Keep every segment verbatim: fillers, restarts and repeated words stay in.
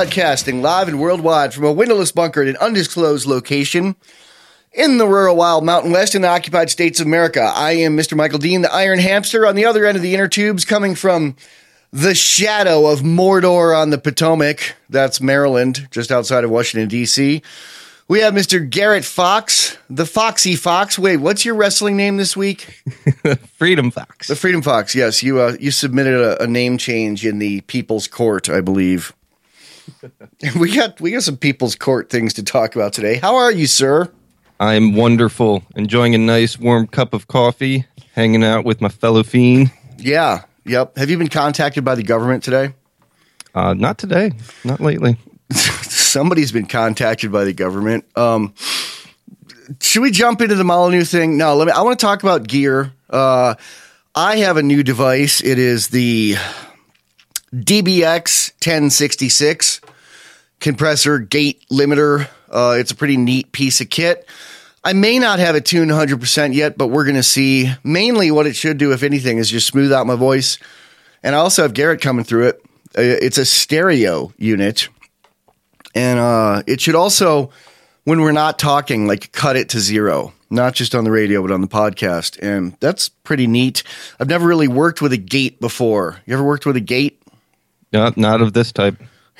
Broadcasting live and worldwide from a windowless bunker at an undisclosed location in the rural wild Mountain West in the occupied states of America. I am Mister Michael Dean, the Iron Hamster, on the other end of the inner tubes, coming from the shadow of Mordor on the Potomac. That's Maryland, just outside of Washington, D C We have Mister Garrett Fox, the Foxy Fox. Wait, what's your wrestling name this week? Freedom Fox. The Freedom Fox, yes. You uh, you submitted a, a name change in the People's Court, I believe. we got we got some People's Court things to talk about today. How are you, sir? I'm wonderful. Enjoying a nice warm cup of coffee, hanging out with my fellow fiend. Yeah, yep. Have you been contacted by the government today? Uh, not today. Not lately. Somebody's been contacted by the government. Um, should we jump into the Molyneux thing? No, let me. I want to talk about gear. Uh, I have a new device. It is the D B X ten sixty-six compressor gate limiter. Uh, it's a pretty neat piece of kit. I may not have it tuned one hundred percent yet, but we're going to see. Mainly what it should do, if anything, is just smooth out my voice. And I also have Garrett coming through it. It's a stereo unit. And uh, it should also, when we're not talking, like cut it to zero. Not just on the radio, but on the podcast. And that's pretty neat. I've never really worked with a gate before. You ever worked with a gate? Not, not of this type.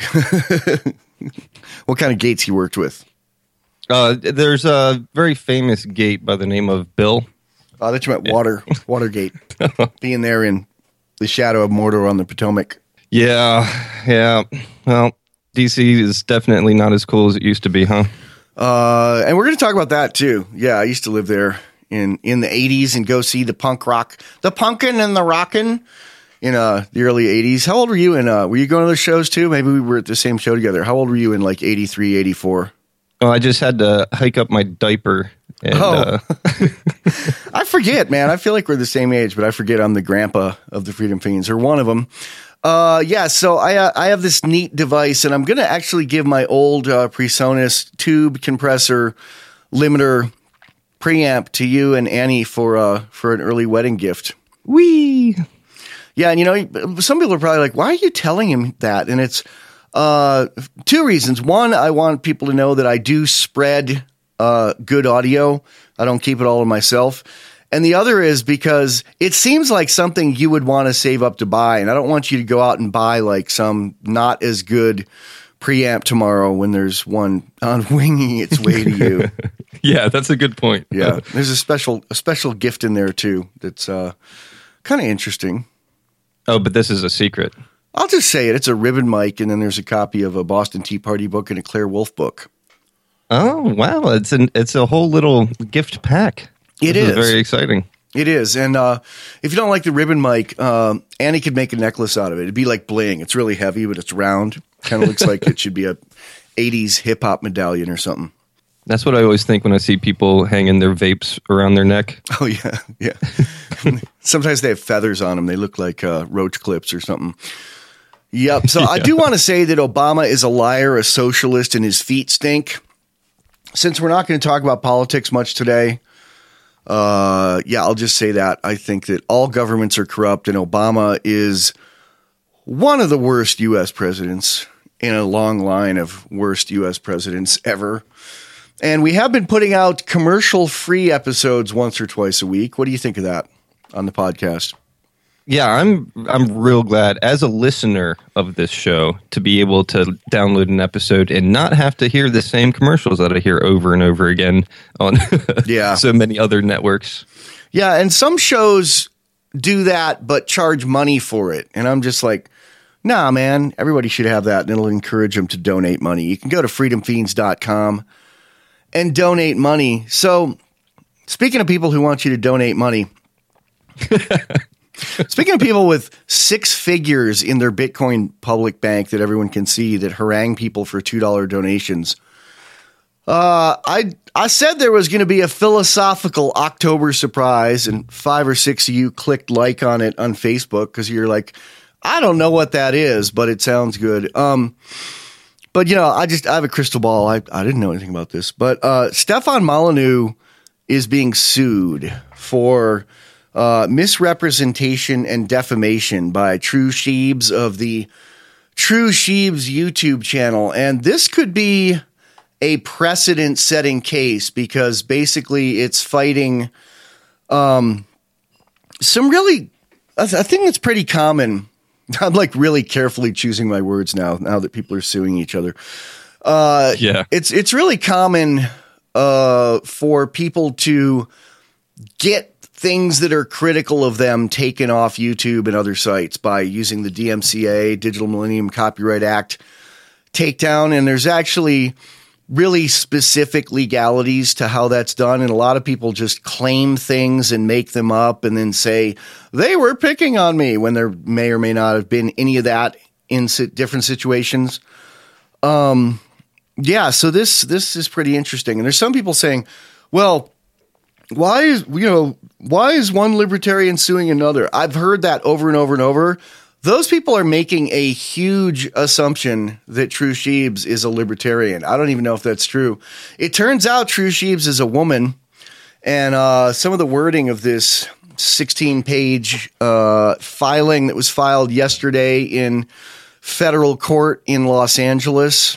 What kind of gates you worked with? Uh, there's a very famous gate by the name of Bill. Oh, that you meant water, Watergate. Being there in the shadow of Mordor on the Potomac. Yeah, yeah. Well, D C is definitely not as cool as it used to be, huh? Uh, and we're going to talk about that too. Yeah, I used to live there in, in the eighties and go see the punk rock, the punkin' and the rockin' in uh, the early eighties. How old were you in, uh, were you going to those shows too? Maybe we were at the same show together. How old were you in like eighty-three, eighty-four? Oh, I just had to hike up my diaper. And, oh, uh, I forget, man. I feel like we're the same age, but I forget I'm the grandpa of the Freedom Fiends, or one of them. Uh, yeah, so I uh, I have this neat device, and I'm going to actually give my old uh, PreSonus tube compressor limiter preamp to you and Annie for uh for an early wedding gift. Whee! Yeah, and you know, some people are probably like, why are you telling him that? And it's uh two reasons. One, I want people to know that I do spread uh good audio. I don't keep it all to myself. And the other is because it seems like something you would want to save up to buy. And I don't want you to go out and buy like some not as good preamp tomorrow when there's one on winging its way to you. Yeah, that's a good point. Yeah, there's a special a special gift in there too that's uh, kind of interesting. Oh, but this is a secret. I'll just say it. It's a ribbon mic, and then there's a copy of a Boston Tea Party book and a Claire Wolfe book. Oh, wow. It's an it's a whole little gift pack. It this is. is very exciting. It is. And uh, if you don't like the ribbon mic, um, Annie could make a necklace out of it. It'd be like bling. It's really heavy, but it's round. Kind of looks like it should be a eighties hip-hop medallion or something. That's what I always think when I see people hanging their vapes around their neck. Oh, yeah. Yeah. Sometimes they have feathers on them. They look like uh, roach clips or something. Yep. So yeah. I do want to say that Obama is a liar, a socialist, and his feet stink. Since we're not going to talk about politics much today, uh, yeah, I'll just say that. I think that all governments are corrupt, and Obama is one of the worst U S presidents in a long line of worst U S presidents ever. And we have been putting out commercial-free episodes once or twice a week. What do you think of that on the podcast? Yeah, I'm I'm real glad as a listener of this show to be able to download an episode and not have to hear the same commercials that I hear over and over again on yeah. so many other networks. Yeah, and some shows do that but charge money for it. And I'm just like, nah, man, everybody should have that, and it'll encourage them to donate money. You can go to freedom fiends dot com and donate money. So, speaking of people who want you to donate money, speaking of people with six figures in their Bitcoin public bank that everyone can see that harangue people for two dollars donations, uh, I I said there was going to be a philosophical October surprise, and five or six of you clicked like on it on Facebook because you're like, I don't know what that is, but it sounds good. Um, but, you know, I just I have a crystal ball. I, I didn't know anything about this. But uh, Stefan Molyneux is being sued for uh, misrepresentation and defamation by True Sheebs of the True Sheeb's YouTube channel. And this could be a precedent-setting case because basically it's fighting um, some really, a thing that's pretty common. I'm like really carefully choosing my words now, now that people are suing each other. Uh, yeah. It's, it's really common uh, for people to get things that are critical of them taken off YouTube and other sites by using the D M C A, Digital Millennium Copyright Act takedown. And there's actually really specific legalities to how that's done. And a lot of people just claim things and make them up and then say they were picking on me when there may or may not have been any of that in different situations. Um, yeah, so this, this is pretty interesting. And there's some people saying, well, why is, you know, why is one libertarian suing another? I've heard that over and over and over. Those people are making a huge assumption that True Sheebs is a libertarian. I don't even know if that's true. It turns out True Sheebs is a woman, and uh, some of the wording of this sixteen-page uh, filing that was filed yesterday in federal court in Los Angeles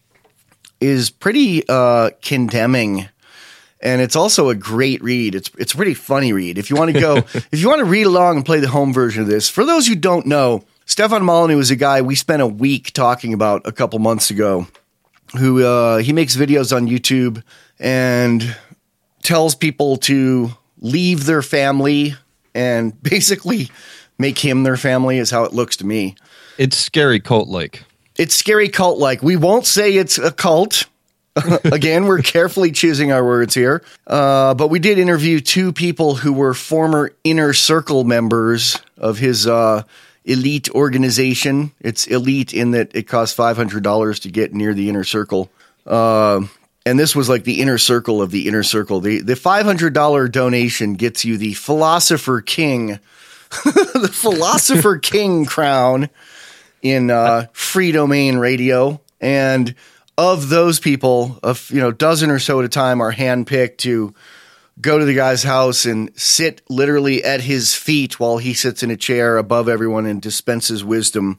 is pretty uh, condemning. And it's also a great read. It's it's a pretty funny read. If you want to go, if you want to read along and play the home version of this, for those who don't know, Stefan Molyneux is a guy we spent a week talking about a couple months ago, who uh, he makes videos on YouTube and tells people to leave their family and basically make him their family is how it looks to me. It's scary cult-like. It's scary cult-like. We won't say it's a cult. Again, we're carefully choosing our words here. Uh, but we did interview two people who were former Inner Circle members of his uh, elite organization. It's elite in that it costs five hundred dollars to get near the Inner Circle. Uh, and this was like the Inner Circle of the Inner Circle. The, the five hundred dollars donation gets you the Philosopher King, the Philosopher King crown in uh, Free Domain Radio. And of those people, of you know, dozen or so at a time are handpicked to go to the guy's house and sit literally at his feet while he sits in a chair above everyone and dispenses wisdom,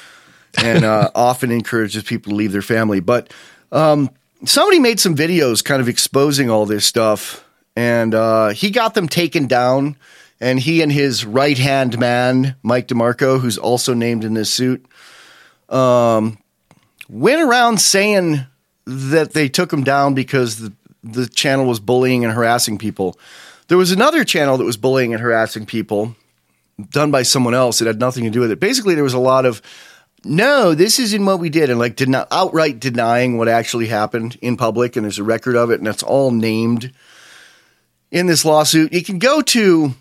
and uh, often encourages people to leave their family. But um, somebody made some videos kind of exposing all this stuff, and uh, he got them taken down. And he and his right-hand man, Mike DeMarco, who's also named in this suit, um, went around saying that they took him down because the, the channel was bullying and harassing people. There was another channel that was bullying and harassing people done by someone else. It had nothing to do with it. Basically, there was a lot of, no, this isn't what we did. And like did not outright denying what actually happened in public. And there's a record of it. And that's all named in this lawsuit. You can go to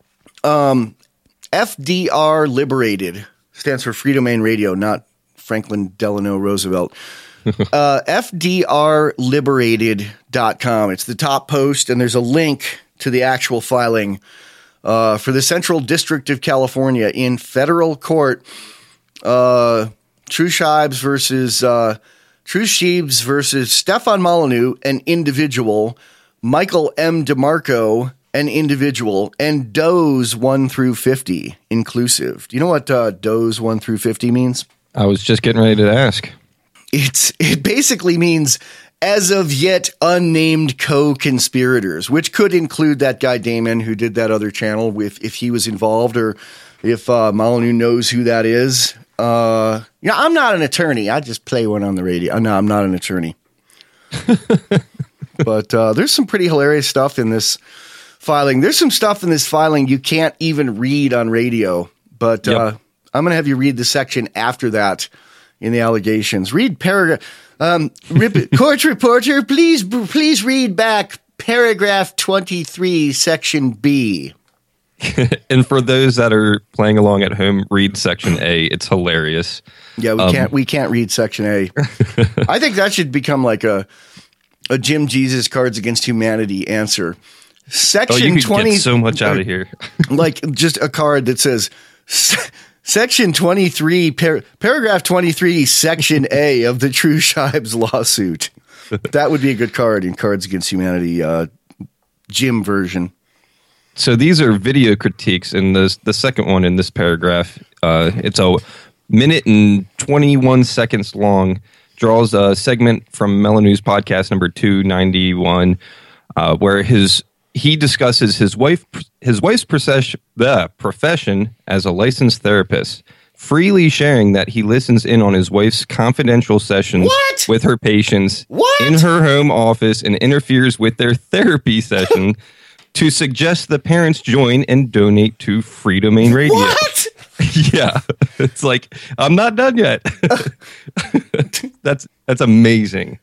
um, F D R Liberated, stands for Free Domain Radio, not Franklin Delano Roosevelt. uh, F D R liberated dot com. It's the top post, and there's a link to the actual filing uh, for the Central District of California in federal court. Uh, True Sheebs versus uh, True Sheebs versus Stefan Molyneux, an individual, Michael M. DeMarco, an individual, and Does one through fifty inclusive. Do you know what uh, Does one through fifty means? I was just getting ready to ask. It's it basically means as of yet unnamed co-conspirators, which could include that guy Damon who did that other channel with if he was involved or if uh, Molyneux knows who that is. Uh, you know, I'm not an attorney. I just play one on the radio. No, I'm not an attorney. But uh, there's some pretty hilarious stuff in this filing. There's some stuff in this filing you can't even read on radio, but yep. uh, I'm going to have you read the section after that in the allegations. Read paragraph. Um, rip, court reporter, please, please read back paragraph twenty-three, section B. And for those that are playing along at home, read section A. It's hilarious. Yeah, we um, can't. We can't read section A. I think that should become like a a Jim Jesus Cards Against Humanity answer. Section oh, you can twenty. Get so much out of here. Like just a card that says. Section twenty-three, par- paragraph twenty-three, section A of the True Sheebs lawsuit. That would be a good card in Cards Against Humanity, uh, Jim version. So these are video critiques, and the the second one in this paragraph, uh, it's a minute and twenty-one seconds long, draws a segment from Mellow News podcast number two ninety-one, uh, where his he discusses his wife his wife's process, the profession as a licensed therapist, freely sharing that he listens in on his wife's confidential sessions What? with her patients What? in her home office and interferes with their therapy session to suggest the parents join and donate to Free Domain Radio. What? Yeah, it's like, I'm not done yet. that's that's amazing.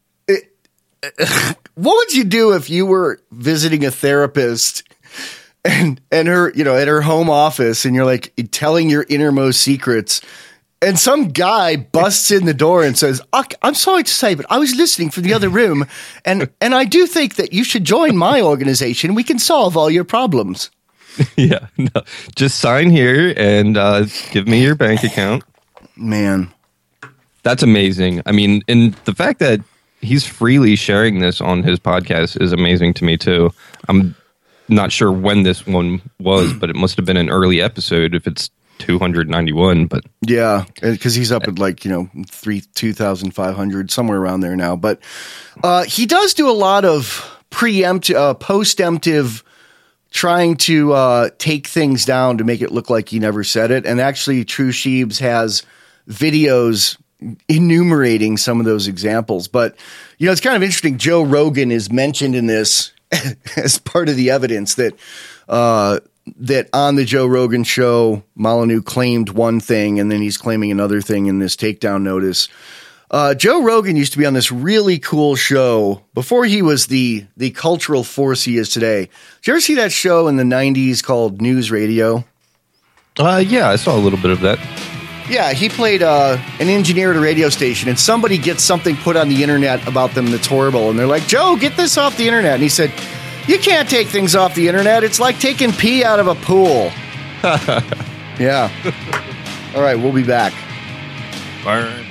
What would you do if you were visiting a therapist and and her, you know, at her home office, and you're like telling your innermost secrets, and some guy busts in the door and says, "I'm sorry to say, but I was listening from the other room, and and I do think that you should join my organization. We can solve all your problems." Yeah, no, just sign here and uh, give me your bank account. Man, that's amazing. I mean, and the fact that he's freely sharing this on his podcast is amazing to me too. I'm not sure when this one was, but it must have been an early episode if it's two ninety-one. But yeah, because he's up at like, you know, three two thousand five hundred, somewhere around there now. But uh, he does do a lot of preempt, uh, post-emptive, trying to uh, take things down to make it look like he never said it. And actually, True Sheebs has videos enumerating some of those examples. But, you know, it's kind of interesting. Joe Rogan is mentioned in this as part of the evidence that uh, that on the Joe Rogan show, Molyneux claimed one thing and then he's claiming another thing in this takedown notice. Uh, Joe Rogan used to be on this really cool show before he was the the cultural force he is today. Did you ever see that show in the nineties called News Radio? Uh, yeah, I saw a little bit of that. Yeah, he played uh, an engineer at a radio station, and somebody gets something put on the internet about them that's horrible, and they're like, "Joe, get this off the internet." And he said, "You can't take things off the internet. It's like taking pee out of a pool." Yeah. All right, we'll be back. Burns.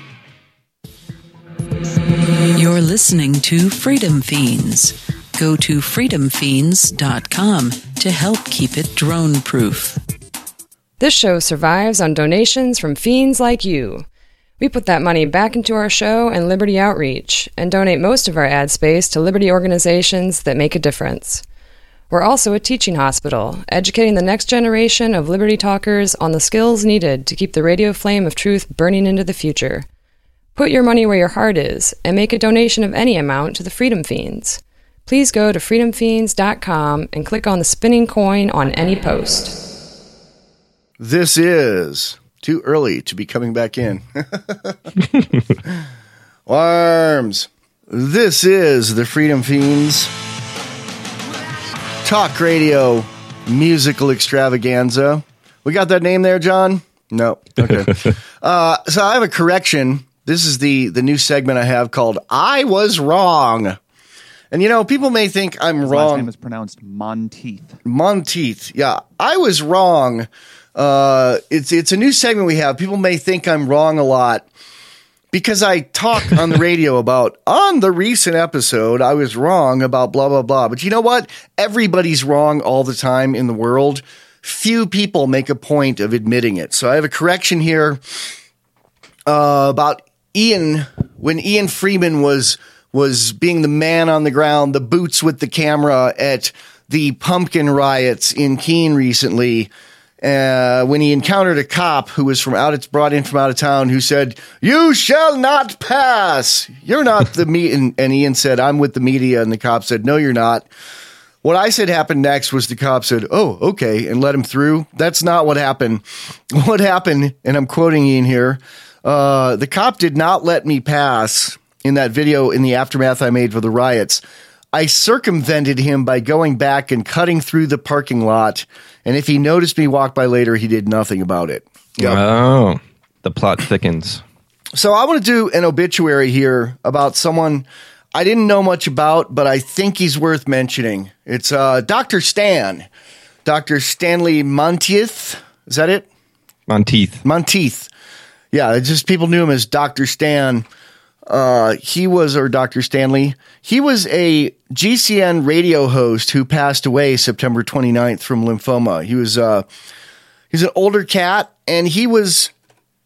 You're listening to Freedom Fiends. Go to freedom fiends dot com to help keep it drone-proof. This show survives on donations from fiends like you. We put that money back into our show and Liberty Outreach, and donate most of our ad space to Liberty organizations that make a difference. We're also a teaching hospital, educating the next generation of Liberty talkers on the skills needed to keep the radio flame of truth burning into the future. Put your money where your heart is, and make a donation of any amount to the Freedom Fiends. Please go to freedom fiends dot com and click on the spinning coin on any post. This is too early to be coming back in. Worms. This is the Freedom Fiends Talk Radio Musical Extravaganza. We got that name there, John? No. Okay. uh, so I have a correction. This is the, the new segment I have called I Was Wrong. And, you know, people may think I'm His wrong. last name is pronounced Monteith. Monteith. Yeah, I was wrong. Uh, it's it's a new segment we have. People may think I'm wrong a lot because I talk on the radio about, on the recent episode, I was wrong about blah, blah, blah. But you know what? Everybody's wrong all the time in the world. Few people make a point of admitting it. So I have a correction here uh, about Ian, when Ian Freeman was was being the man on the ground, the boots with the camera at the pumpkin riots in Keene recently. Uh, when he encountered a cop who was from out, it's brought in from out of town, who said, "You shall not pass. You're not the me." And, and Ian said, "I'm with the media." And the cop said, "No, you're not." What I said happened next was the cop said, "Oh, okay," and let him through. That's not what happened. What happened, and I'm quoting Ian here, uh, the cop did not let me pass in that video in the aftermath I made for the riots. I circumvented him by going back and cutting through the parking lot. And if he noticed me walk by later, he did nothing about it. Yep. Oh, the plot thickens. So I want to do an obituary here about someone I didn't know much about, but I think he's worth mentioning. It's uh, Doctor Stan, Doctor Stanley Monteith. Is that it? Monteith. Monteith. Yeah, it's just people knew him as Doctor Stan. Uh, he was, or Doctor Stanley, he was a G C N radio host who passed away September twenty-ninth from lymphoma. He was, uh, he's an older cat, and he was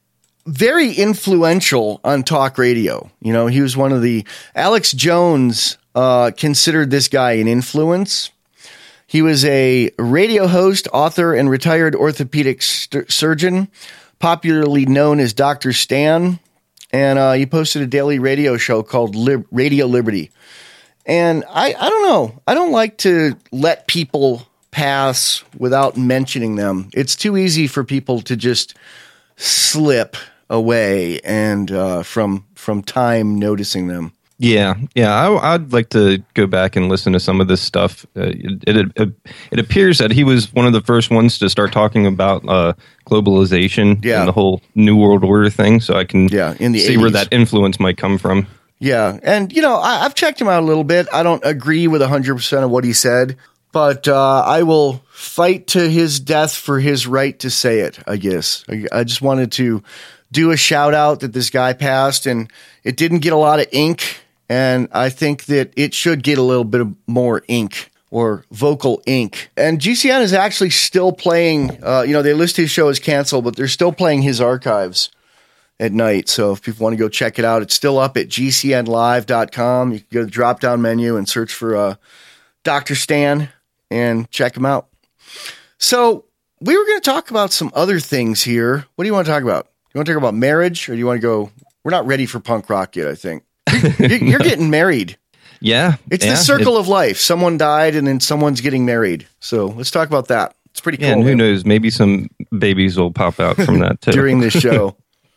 very influential on talk radio. You know, he was one of the, Alex Jones uh, considered this guy an influence. He was a radio host, author, and retired orthopedic st- surgeon, popularly known as Doctor Stan. And uh, he posted a daily radio show called Lib- Radio Liberty. And I, I don't know. I don't like to let people pass without mentioning them. It's too easy for people to just slip away and uh, from from time noticing them. Yeah, yeah. I, I'd like to go back and listen to some of this stuff. Uh, it, it, it it appears that he was one of the first ones to start talking about uh, globalization yeah. and the whole New World Order thing. So I can yeah, in the see eighties. where that influence might come from. Yeah, and you know, I, I've checked him out a little bit. I don't agree with one hundred percent of what he said, but uh, I will fight to his death for his right to say it, I guess. I, I just wanted to do a shout out that this guy passed, and it didn't get a lot of ink, and I think that it should get a little bit of more ink or vocal ink. And G C N is actually still playing, uh, you know, they list his show as canceled, but they're still playing his archives at night. So if people want to go check it out, it's still up at G C N live dot com. You can go to the drop down menu and search for uh, Doctor Stan and check him out. So we were going to talk about some other things here. What do you want to talk about? You want to talk about marriage, or do you want to go? We're not ready for punk rock yet, I think. You're, you're getting married. Yeah. It's yeah, the circle it, of life. Someone died and then someone's getting married. So let's talk about that. It's pretty cool. Yeah, and who man. knows? Maybe some babies will pop out from that too. During this show.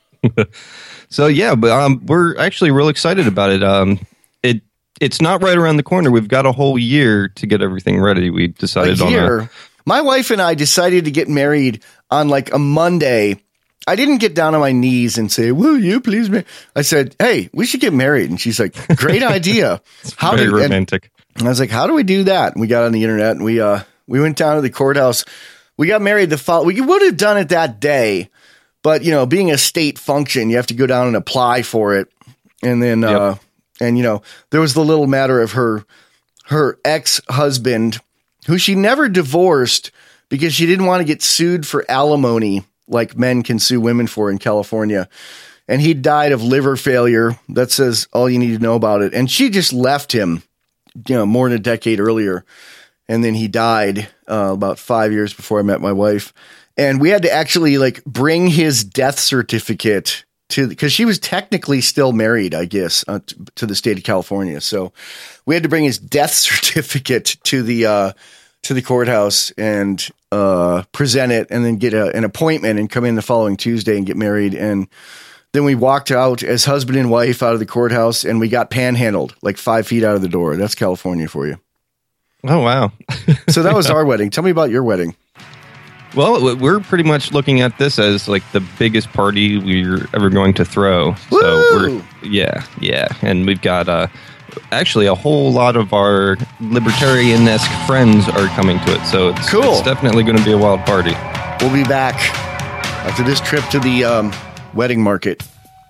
So yeah, but um, we're actually real excited about it. Um, it it's not right around the corner. We've got a whole year to get everything ready. We decided a year. on a, My wife and I decided to get married on like a Monday. I didn't get down on my knees and say, "Will you please me?" I said, "Hey, we should get married." And she's like, "Great idea." How very do romantic. And, and I was like, "How do we do that?" And we got on the internet and we uh we went down to the courthouse. We got married the fall. We would have done it that day. But, you know, being a state function, you have to go down and apply for it. And then, yep. uh, and, you know, there was the little matter of her, her ex-husband, who she never divorced because she didn't want to get sued for alimony like men can sue women for in California. And he died of liver failure. That says all you need to know about it. And she just left him, you know, more than a decade earlier. And then he died uh, about five years before I met my wife. And we had to actually like bring his death certificate to, because she was technically still married, I guess, uh, to, to the state of California. So we had to bring his death certificate to the uh, to the courthouse and uh, present it, and then get a, an appointment and come in the following Tuesday and get married. And then we walked out as husband and wife out of the courthouse, and we got panhandled like five feet out of the door. That's California for you. Oh wow! So that was our wedding. Tell me about your wedding. Well, we're pretty much looking at this as like the biggest party we're ever going to throw. Woo! So we're yeah, yeah, and we've got uh, actually a whole lot of our libertarian-esque friends are coming to it. So it's, cool. it's definitely going to be a wild party. We'll be back after this trip to the um, wedding market.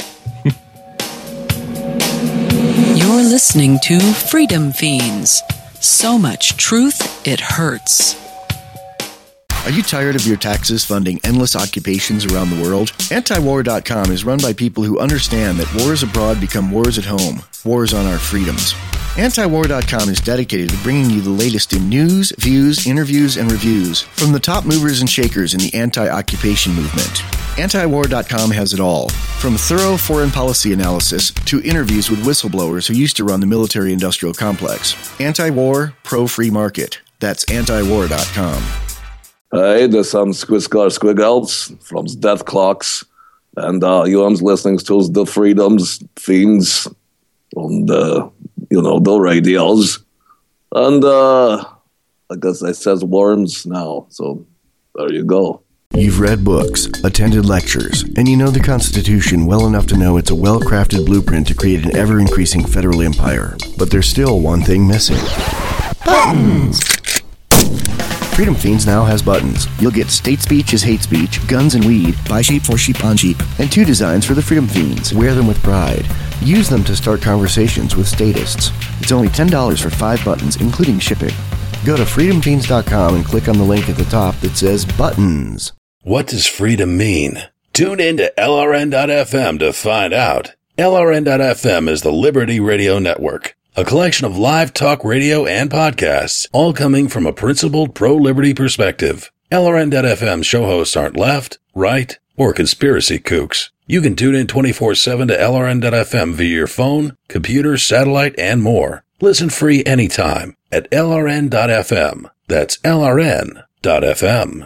You're listening to Freedom Fiends. So much truth, it hurts. Are you tired of your taxes funding endless occupations around the world? Antiwar dot com is run by people who understand that wars abroad become wars at home, wars on our freedoms. Antiwar dot com is dedicated to bringing you the latest in news, views, interviews, and reviews from the top movers and shakers in the anti-occupation movement. Antiwar dot com has it all, from thorough foreign policy analysis to interviews with whistleblowers who used to run the military-industrial complex. Anti-war, pro-free market. That's Antiwar dot com. Hey, this is Squiscar Squiggles from Death Clocks, and uh, you are listening to the Freedoms Fiends on the, you know, the radios. And uh, I guess it says worms now, so there you go. You've read books, attended lectures, and you know the Constitution well enough to know it's a well-crafted blueprint to create an ever-increasing federal empire. But there's still one thing missing. Buttons! Freedom Fiends now has buttons. You'll get state speech is hate speech, guns and weed, buy sheep for sheep on sheep, and two designs for the Freedom Fiends. Wear them with pride. Use them to start conversations with statists. It's only ten dollars for five buttons, including shipping. Go to freedom fiends dot com and click on the link at the top that says buttons. What does freedom mean? Tune in to L R N dot F M to find out. L R N dot F M is the Liberty Radio Network, a collection of live talk radio and podcasts, all coming from a principled pro-liberty perspective. L R N dot F M show hosts aren't left, right, or conspiracy kooks. You can tune in twenty-four seven to L R N dot F M via your phone, computer, satellite, and more. Listen free anytime at L R N dot F M. That's L R N dot F M.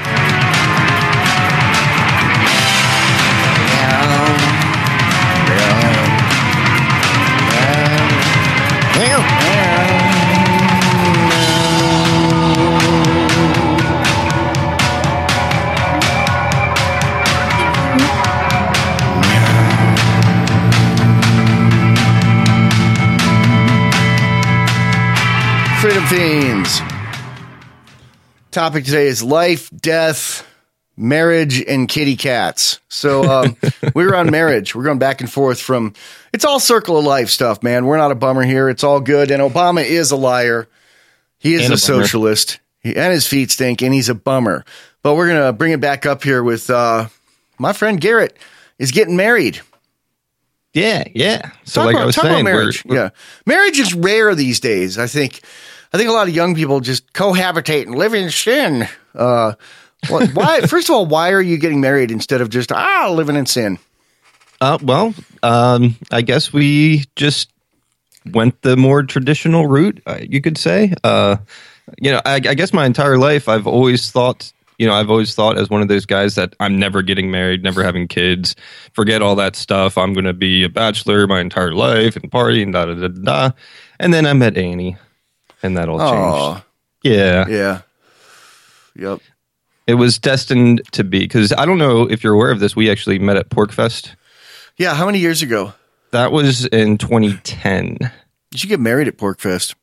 Freedom Fiends. Topic today is life, death, marriage, and kitty cats. So um, we were on marriage. We're going back and forth from, it's all circle of life stuff, man. We're not a bummer here. It's all good. And Obama is a liar. He is And a, a bummer. socialist. He, and his feet stink, and he's a bummer. But we're going to bring it back up here with uh, my friend Garrett is getting married. Yeah, yeah. So Talk like about, I was talk about saying, we're- marriage. Yeah, marriage is rare these days. I think. I think a lot of young people just cohabitate and live in sin. Uh, well, why? First of all, why are you getting married instead of just ah living in sin? Uh, well, um, I guess we just went the more traditional route, uh, you could say. Uh, you know, I, I guess my entire life, I've always thought, you know, I've always thought as one of those guys that I'm never getting married, never having kids, forget all that stuff. I'm going to be a bachelor my entire life and party and da da da da. And then I met Annie, and that all Aw. changed. Yeah. Yeah. Yep. It was destined to be, because I don't know if you're aware of this. We actually met at Porkfest. Yeah. How many years ago That was in twenty ten. did you get married at Porkfest?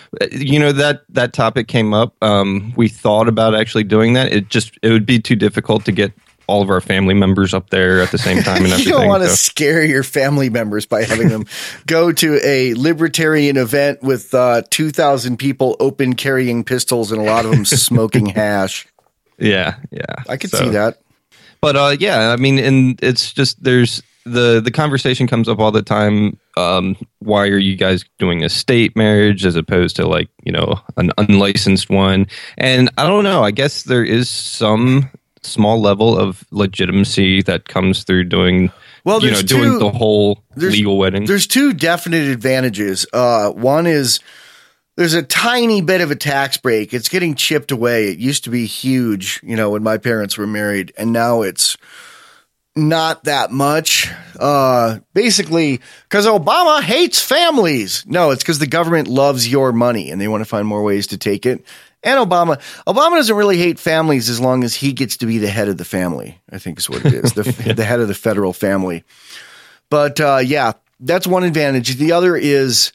You know, that that topic came up. Um, we thought about actually doing that. It just it would be too difficult to get all of our family members up there at the same time and everything. You don't want to so- scare your family members by having them go to a libertarian event with uh, two thousand people open carrying pistols and a lot of them smoking hash. Yeah, yeah. I could So- see that. But uh, yeah, I mean, and it's just there's the the conversation comes up all the time. Um, why are you guys doing a state marriage as opposed to like you know an unlicensed one? And I don't know. I guess there is some small level of legitimacy that comes through doing Well, you know there's doing two- the whole there's- legal wedding. There's two definite advantages. Uh, one is there's a tiny bit of a tax break. It's getting chipped away. It used to be huge, you know, when my parents were married, and now it's not that much. Uh, basically, because Obama hates families. No, it's because the government loves your money and they want to find more ways to take it. And Obama, Obama doesn't really hate families as long as he gets to be the head of the family, I think is what it is, the, the head of the federal family. But uh, yeah, that's one advantage. The other is,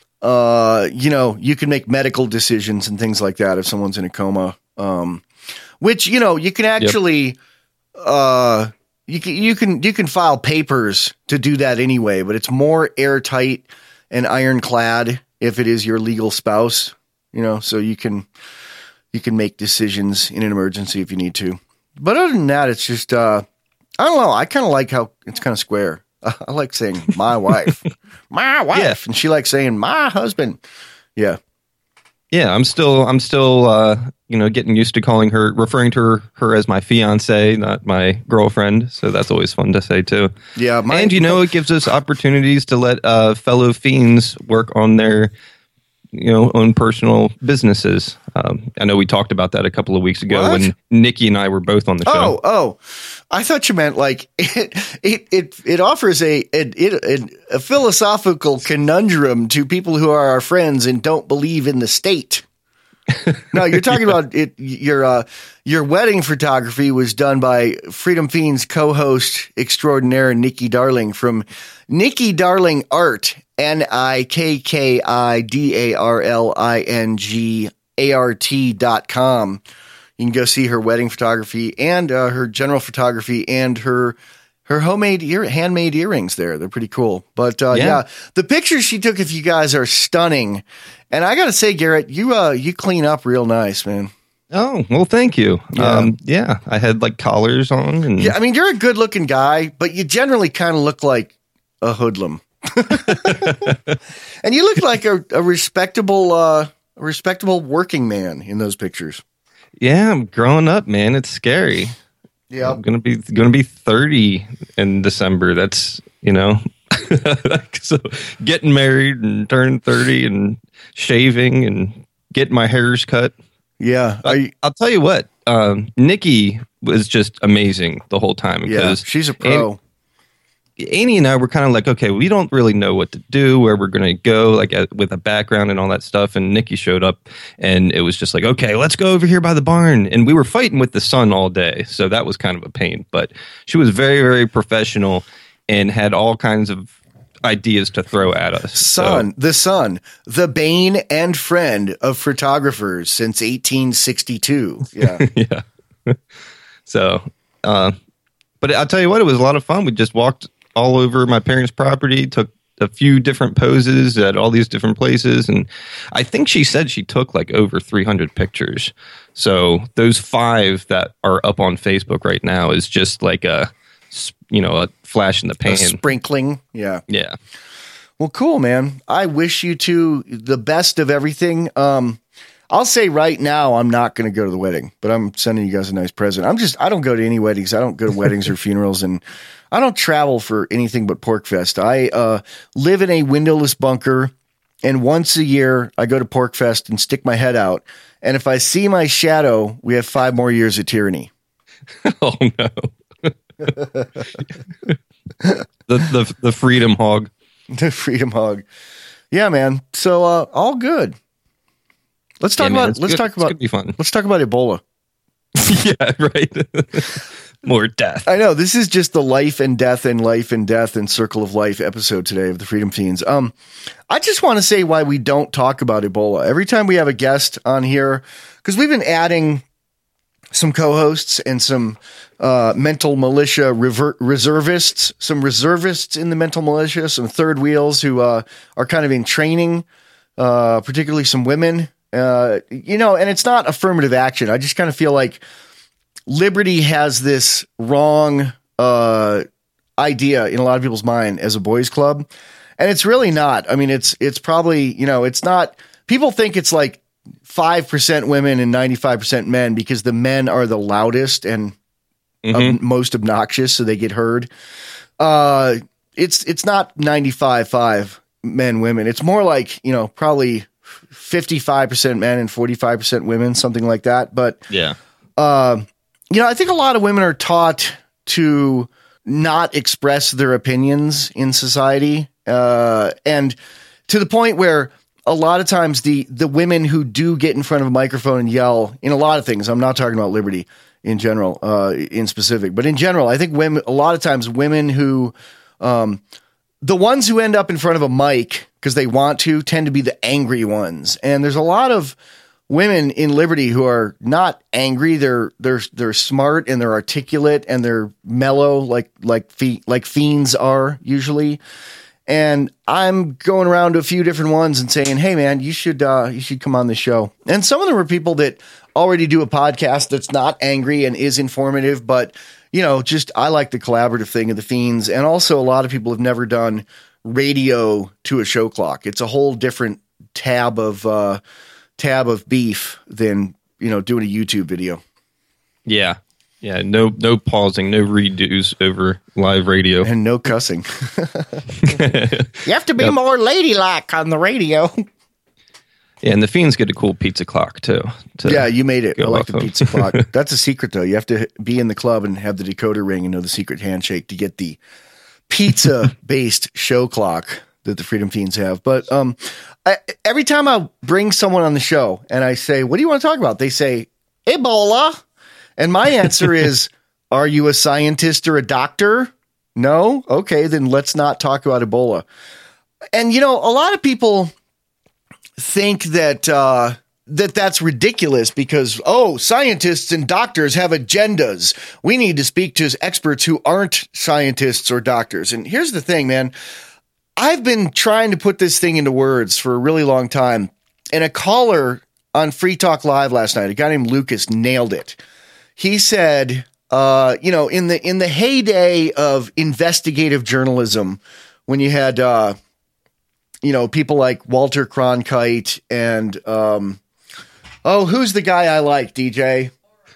uh, you know, you can make medical decisions and things like that if someone's in a coma, um, which, you know, you can actually, uh, you can, you can, you can file papers to do that anyway, but it's more airtight and ironclad if it is your legal spouse, you know, so you can, you can make decisions in an emergency if you need to. But other than that, it's just, uh, I don't know. I kind of like how it's kind of square. I like saying my wife, my wife, Yeah. and she likes saying my husband. Yeah. Yeah, I'm still I'm still uh, you know getting used to calling her referring to her, her as my fiance, not my girlfriend. So that's always fun to say too. Yeah. My, and you know it gives us opportunities to let uh, fellow fiends work on their you know own personal businesses. Um, I know we talked about that a couple of weeks ago What? when Nikki and I were both on the oh, show. oh, I thought you meant like it, it, it, it offers a, it, it, a philosophical conundrum to people who are our friends and don't believe in the state. No, you're talking about it. Your, uh, your wedding photography was done by Freedom Fiends co-host extraordinaire Nikki Darling from Nikki Darling Art, N I K K I D A R L I N G A R T dot com. You can go see her wedding photography and uh, her general photography and her her homemade ear handmade earrings there. They're pretty cool. But uh, yeah. Yeah. the pictures she took of you guys are stunning. And I got to say, Garrett, you uh, you clean up real nice, man. Oh, well, thank you. Yeah. Um, yeah, I had like collars on. And Yeah, I mean, you're a good looking guy, but you generally kind of look like a hoodlum. And you look like a, a respectable, uh, a respectable working man in those pictures. Yeah, I'm growing up, man. It's scary. Yeah. I'm gonna be gonna be thirty in December. That's you know, so getting married and turning thirty and shaving and getting my hairs cut. Yeah. Are I, you, I'll tell you what, um, Nikki was just amazing the whole time yeah. because She's a pro. Annie, Annie and I were kind of like, okay, we don't really know what to do, where we're going to go, like uh, with a background and all that stuff. And Nikki showed up, and it was just like, okay, let's go over here by the barn. And we were fighting with the sun all day, so that was kind of a pain. But she was very, very professional and had all kinds of ideas to throw at us. Sun, So, the sun, the bane and friend of photographers since eighteen sixty-two. Yeah. yeah. So, uh, but I'll tell you what, it was a lot of fun. We just walked all over my parents' property, took a few different poses at all these different places. And I think she said she took like over three hundred pictures. So those five that are up on Facebook right now is just like a, you know, a flash in the pan. A sprinkling. Yeah. Yeah. Well, cool, man. I wish you two the best of everything. Um, I'll say right now, I'm not going to go to the wedding, but I'm sending you guys a nice present. I'm just, I don't go to any weddings. I don't go to weddings or funerals, and I don't travel for anything but PorkFest. I uh, live in a windowless bunker, and once a year, I go to PorkFest and stick my head out. And if I see my shadow, we have five more years of tyranny. Oh, no. the, the, the freedom hog. The freedom hog. Yeah, man. So uh, all good. Let's talk Yeah, man, about. it's Let's good- talk it's about. gonna be fun. Let's talk about Ebola. Yeah, right. More death. I know this is just the life and death and life and death and circle of life episode today of the Freedom Fiends. Um, I just want to say why we don't talk about Ebola every time we have a guest on here, because we've been adding some co-hosts and some uh, mental militia rever- reservists, some reservists in the mental militia, some third wheels who uh, are kind of in training, uh, particularly some women. Uh, you know, and it's not affirmative action. I just kind of feel like Liberty has this wrong uh, idea in a lot of people's mind as a boys' club, and it's really not. I mean, it's it's probably, you know, it's not. People think it's like five percent women and ninety-five percent men because the men are the loudest and Mhm. ob- most obnoxious, so they get heard. Uh, it's it's not ninety-five five men women. It's more like, you know, probably fifty-five percent men and forty-five percent women, something like that. But Yeah. uh, you know, I think a lot of women are taught to not express their opinions in society, uh, and to the point where a lot of times the the women who do get in front of a microphone and yell in a lot of things. I'm not talking about Liberty in general, uh, in specific, but in general, I think women. A lot of times, women who, um, the ones who end up in front of a mic because they want to, tend to be the angry ones, and there's a lot of women in Liberty who are not angry. They're they're they're smart and they're articulate and they're mellow, like like fe- like fiends are usually. And I'm going around to a few different ones and saying, "Hey, man, you should uh, you should come on the show." And some of them are people that already do a podcast that's not angry and is informative, but you know, just I like the collaborative thing of the Fiends. And also, a lot of people have never done radio to a show clock. It's a whole different tab of uh, tab of beef than, you know, doing a YouTube video. Yeah. Yeah. No, no pausing, no redos over live radio. And no cussing. You have to be more ladylike on the radio. Yeah, and the Fiends get a cool pizza clock too. to Yeah, you made it. I go like off the of. pizza clock. That's a secret, though. You have to be in the club and have the decoder ring and know the secret handshake to get the pizza-based show clock that the Freedom Fiends have. But um, I, every time I bring someone on the show and I say, "What do you want to talk about?" They say, "Ebola." And my answer is, "Are you a scientist or a doctor?" No? Okay, then let's not talk about Ebola. And, you know, a lot of people think that uh, that that's ridiculous because, oh, scientists and doctors have agendas. We need to speak to experts who aren't scientists or doctors. And here's the thing, man. I've been trying to put this thing into words for a really long time. And a caller on Free Talk Live last night. A guy named Lucas nailed it. He said, uh, you know, in the in the heyday of investigative journalism, when you had, uh, you know, people like Walter Cronkite and, um, oh, who's the guy I like, D J?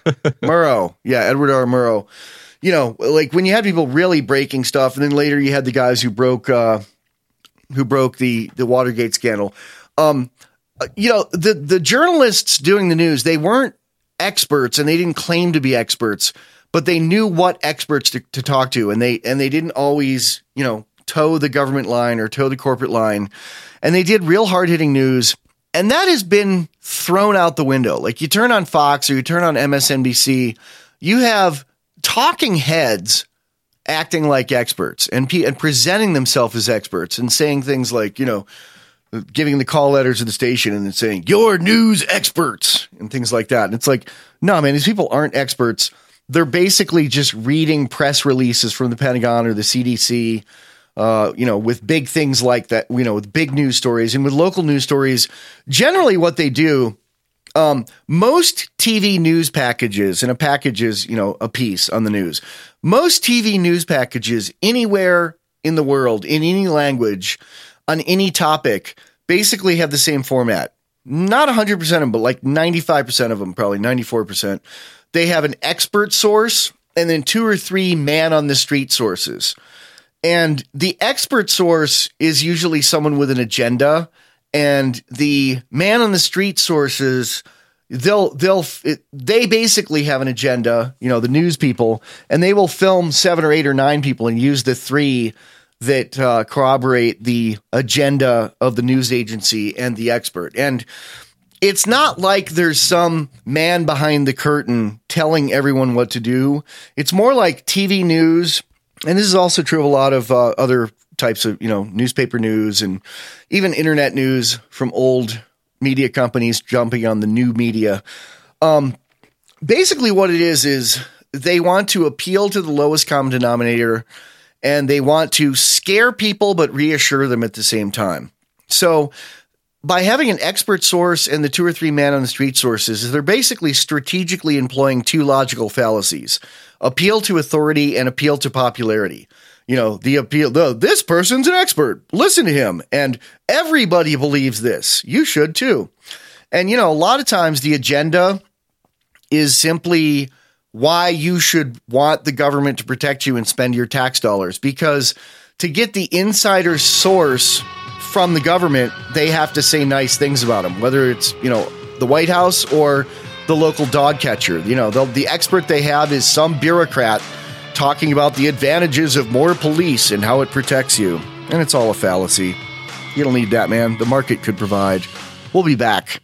Murrow. Yeah, Edward R. Murrow. You know, like when you had people really breaking stuff, and then later you had the guys who broke, uh, who broke the the Watergate scandal. Um, you know, the the journalists doing the news, they weren't experts, and they didn't claim to be experts, but they knew what experts to, to talk to, and they and they didn't always, you know, toe the government line or toe the corporate line, and they did real hard hitting news. And that has been thrown out the window. Like you turn on Fox or you turn on M S N B C, you have talking heads acting like experts and, pe- and presenting themselves as experts and saying things like, you know, giving the call letters to the station and then saying, "You're news experts," and things like that. And it's like, no, man, these people aren't experts. They're basically just reading press releases from the Pentagon or the C D C, uh, you know, with big things like that, you know, with big news stories and with local news stories. Generally what they do, Um, most T V news packages, and a package is, you know, a piece on the news. Most T V news packages anywhere in the world, in any language, on any topic, basically have the same format. Not one hundred percent of them, but like ninety-five percent of them, probably ninety-four percent. They have an expert source and then two or three man on the street sources. And the expert source is usually someone with an agenda. And the man on the street sources, they'll they'll it, they basically have an agenda, you know, the news people, and they will film seven or eight or nine people and use the three that uh, corroborate the agenda of the news agency and the expert. And it's not like there's some man behind the curtain telling everyone what to do. It's more like T V news, and this is also true of a lot of uh, other types of, you know, newspaper news and even internet news from old media companies jumping on the new media. Um, basically what it is, is they want to appeal to the lowest common denominator, and they want to scare people, but reassure them at the same time. So by having an expert source and the two or three man on the street sources, they're basically strategically employing two logical fallacies: appeal to authority and appeal to popularity. You know, the appeal, the, this person's an expert. Listen to him. And everybody believes this. You should too. And, you know, a lot of times the agenda is simply why you should want the government to protect you and spend your tax dollars. Because to get the insider source from the government, they have to say nice things about them, whether it's, you know, the White House or the local dog catcher. You know, the expert they have is some bureaucrat talking about the advantages of more police and how it protects you. And it's all a fallacy. You don't need that, man. The market could provide. We'll be back.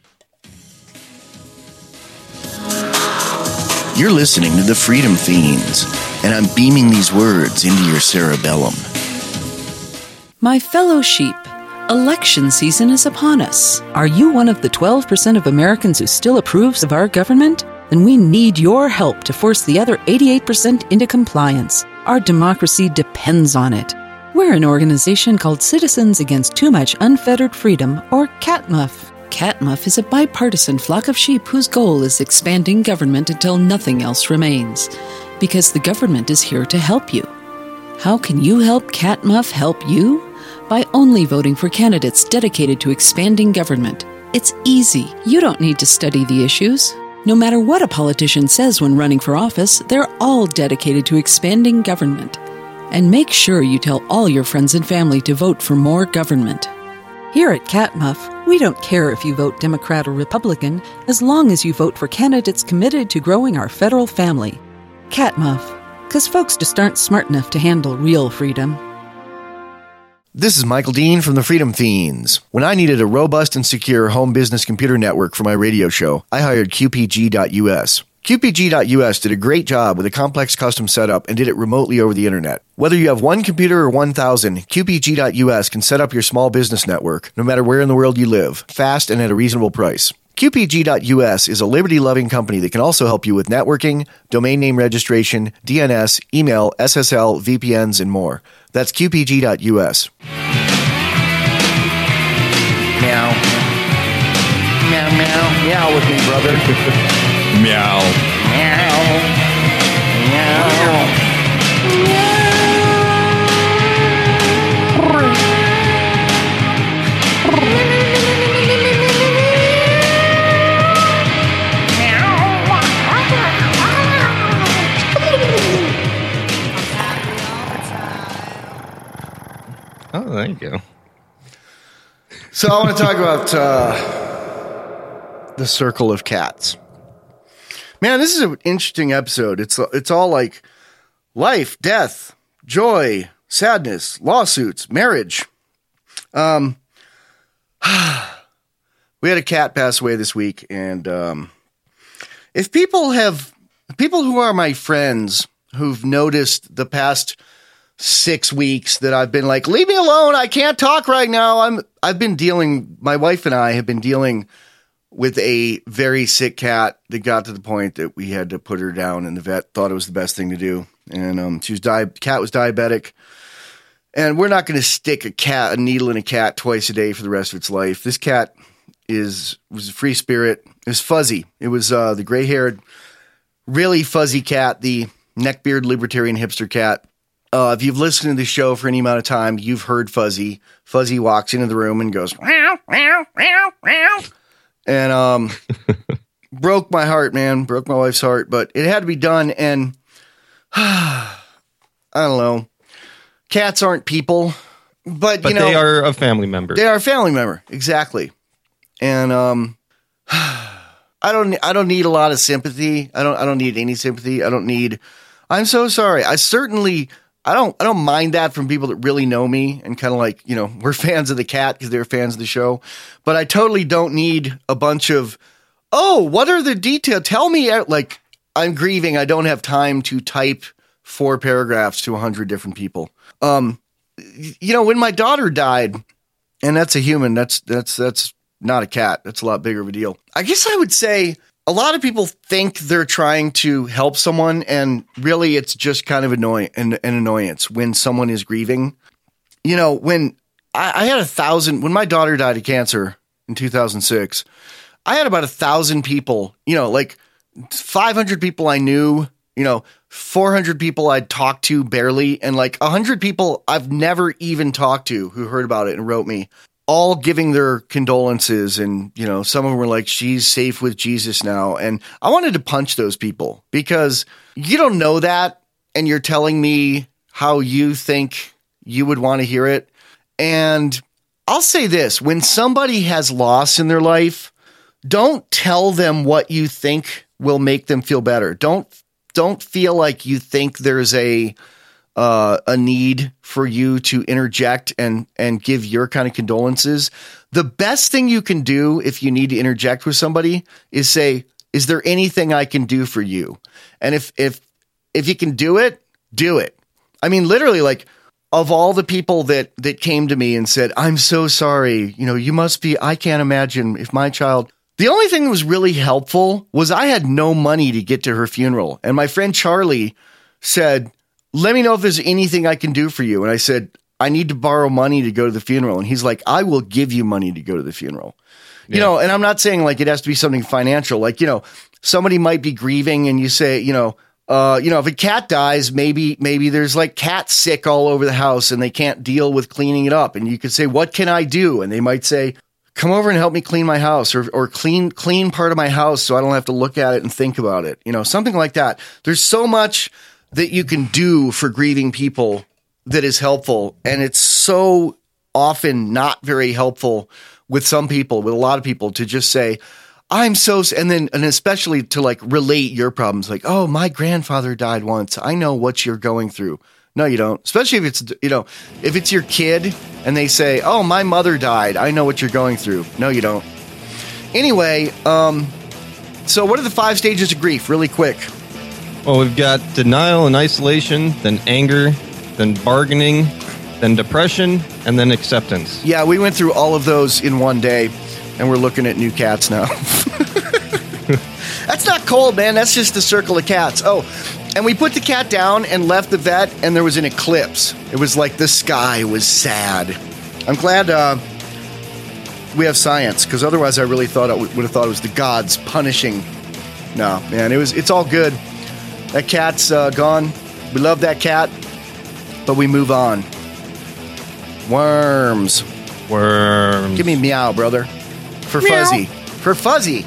You're listening to the Freedom Fiends, and I'm beaming these words into your cerebellum. My fellow sheep, election season is upon us. Are you one of the twelve percent of Americans who still approves of our government? Then we need your help to force the other eighty-eight percent into compliance. Our democracy depends on it. We're an organization called Citizens Against Too Much Unfettered Freedom, or CATMUF. CATMUF is a bipartisan flock of sheep whose goal is expanding government until nothing else remains. Because the government is here to help you. How can you help CATMUF help you? By only voting for candidates dedicated to expanding government. It's easy. You don't need to study the issues. No matter what a politician says when running for office, they're all dedicated to expanding government. And make sure you tell all your friends and family to vote for more government. Here at CATMUF, we don't care if you vote Democrat or Republican, as long as you vote for candidates committed to growing our federal family. CATMUF, because folks just aren't smart enough to handle real freedom. This is Michael Dean from the Freedom Fiends. When I needed a robust and secure home business computer network for my radio show, I hired Q P G dot U S. Q P G dot U S did a great job with a complex custom setup and did it remotely over the internet. Whether you have one computer or one thousand, Q P G dot U S can set up your small business network, no matter where in the world you live, fast and at a reasonable price. Q P G dot U S is a liberty-loving company that can also help you with networking, domain name registration, D N S, email, S S L, V P Ns, and more. That's Q P G dot U S. Meow. Meow, meow, meow with me, brother. Meow. Meow. Meow. Oh, there you go. So I want to talk about uh, the circle of cats. Man, this is an interesting episode. It's it's all like life, death, joy, sadness, lawsuits, marriage. Um, we had a cat pass away this week, and um, if people have people who are my friends who've noticed the past six weeks that I've been like, leave me alone. I can't talk right now. I'm, I've been dealing, my wife and I have been dealing with a very sick cat that got to the point that we had to put her down, and the vet thought it was the best thing to do. And, um, she was di- cat was diabetic, and we're not going to stick a cat, a needle in a cat twice a day for the rest of its life. This cat is, was a free spirit. It was fuzzy. It was, uh, the gray haired, really fuzzy cat, the neckbeard libertarian hipster cat. Uh, if you've listened to the show for any amount of time, you've heard Fuzzy. Fuzzy walks into the room and goes, meow, meow, meow, meow. And um, broke my heart, man. Broke my wife's heart. But it had to be done. And I don't know. Cats aren't people. But, But you know, they are a family member. They are a family member. Exactly. And um, I don't I don't need a lot of sympathy. I don't I don't need any sympathy. I don't need I'm so sorry. I certainly I don't I don't mind that from people that really know me and kind of like, you know, we're fans of the cat because they're fans of the show. But I totally don't need a bunch of, oh, what are the details? Tell me, like, I'm grieving. I don't have time to type four paragraphs to a hundred different people. Um, you know, when my daughter died, and that's a human, that's that's that's not a cat. That's a lot bigger of a deal. I guess I would say a lot of people think they're trying to help someone, and really it's just kind of annoying an, an annoyance when someone is grieving. You know, when I, I had a thousand, when my daughter died of cancer in two thousand six, I had about a thousand people, you know, like five hundred people I knew, you know, four hundred people I'd talked to barely, and like one hundred people I've never even talked to who heard about it and wrote me, all giving their condolences. And, you know, some of them were like, she's safe with Jesus now. And I wanted to punch those people because you don't know that. And you're telling me how you think you would want to hear it. And I'll say this, when somebody has loss in their life, don't tell them what you think will make them feel better. Don't, don't feel like you think there's a, Uh, a need for you to interject and, and give your kind of condolences. The best thing you can do if you need to interject with somebody is say, is there anything I can do for you? And if, if, if you can do it, do it. I mean, literally, like, of all the people that, that came to me and said, I'm so sorry, you know, you must be, I can't imagine if my child, the only thing that was really helpful was I had no money to get to her funeral. And my friend Charlie said, let me know if there's anything I can do for you. And I said, I need to borrow money to go to the funeral. And he's like, I will give you money to go to the funeral. Yeah. You know, and I'm not saying like it has to be something financial. Like, you know, somebody might be grieving and you say, you know, uh, you know, if a cat dies, maybe, maybe there's like cats sick all over the house and they can't deal with cleaning it up. And you could say, what can I do? And they might say, come over and help me clean my house, or, or clean, clean part of my house so I don't have to look at it and think about it. You know, something like that. There's so much that you can do for grieving people that is helpful. And it's so often not very helpful with some people, with a lot of people, to just say, I'm so, and then, and especially to like relate your problems. Like, oh, my grandfather died once. I know what you're going through. No, you don't. Especially if it's, you know, if it's your kid and they say, oh, my mother died. I know what you're going through. No, you don't. Anyway, um, so what are the five stages of grief? Really quick. Well, we've got denial and isolation, then anger, then bargaining, then depression, and then acceptance. Yeah, we went through all of those in one day, and we're looking at new cats now. That's not cold, man. That's just the circle of cats. Oh, and we put the cat down and left the vet, and there was an eclipse. It was like the sky was sad. I'm glad, uh, we have science, because otherwise I really thought it would have thought it was the gods punishing. No, man, it was. It's all good. That cat's uh, gone. We love that cat, but we move on. Worms. Worms. Give me meow, brother. For meow. Fuzzy. For Fuzzy.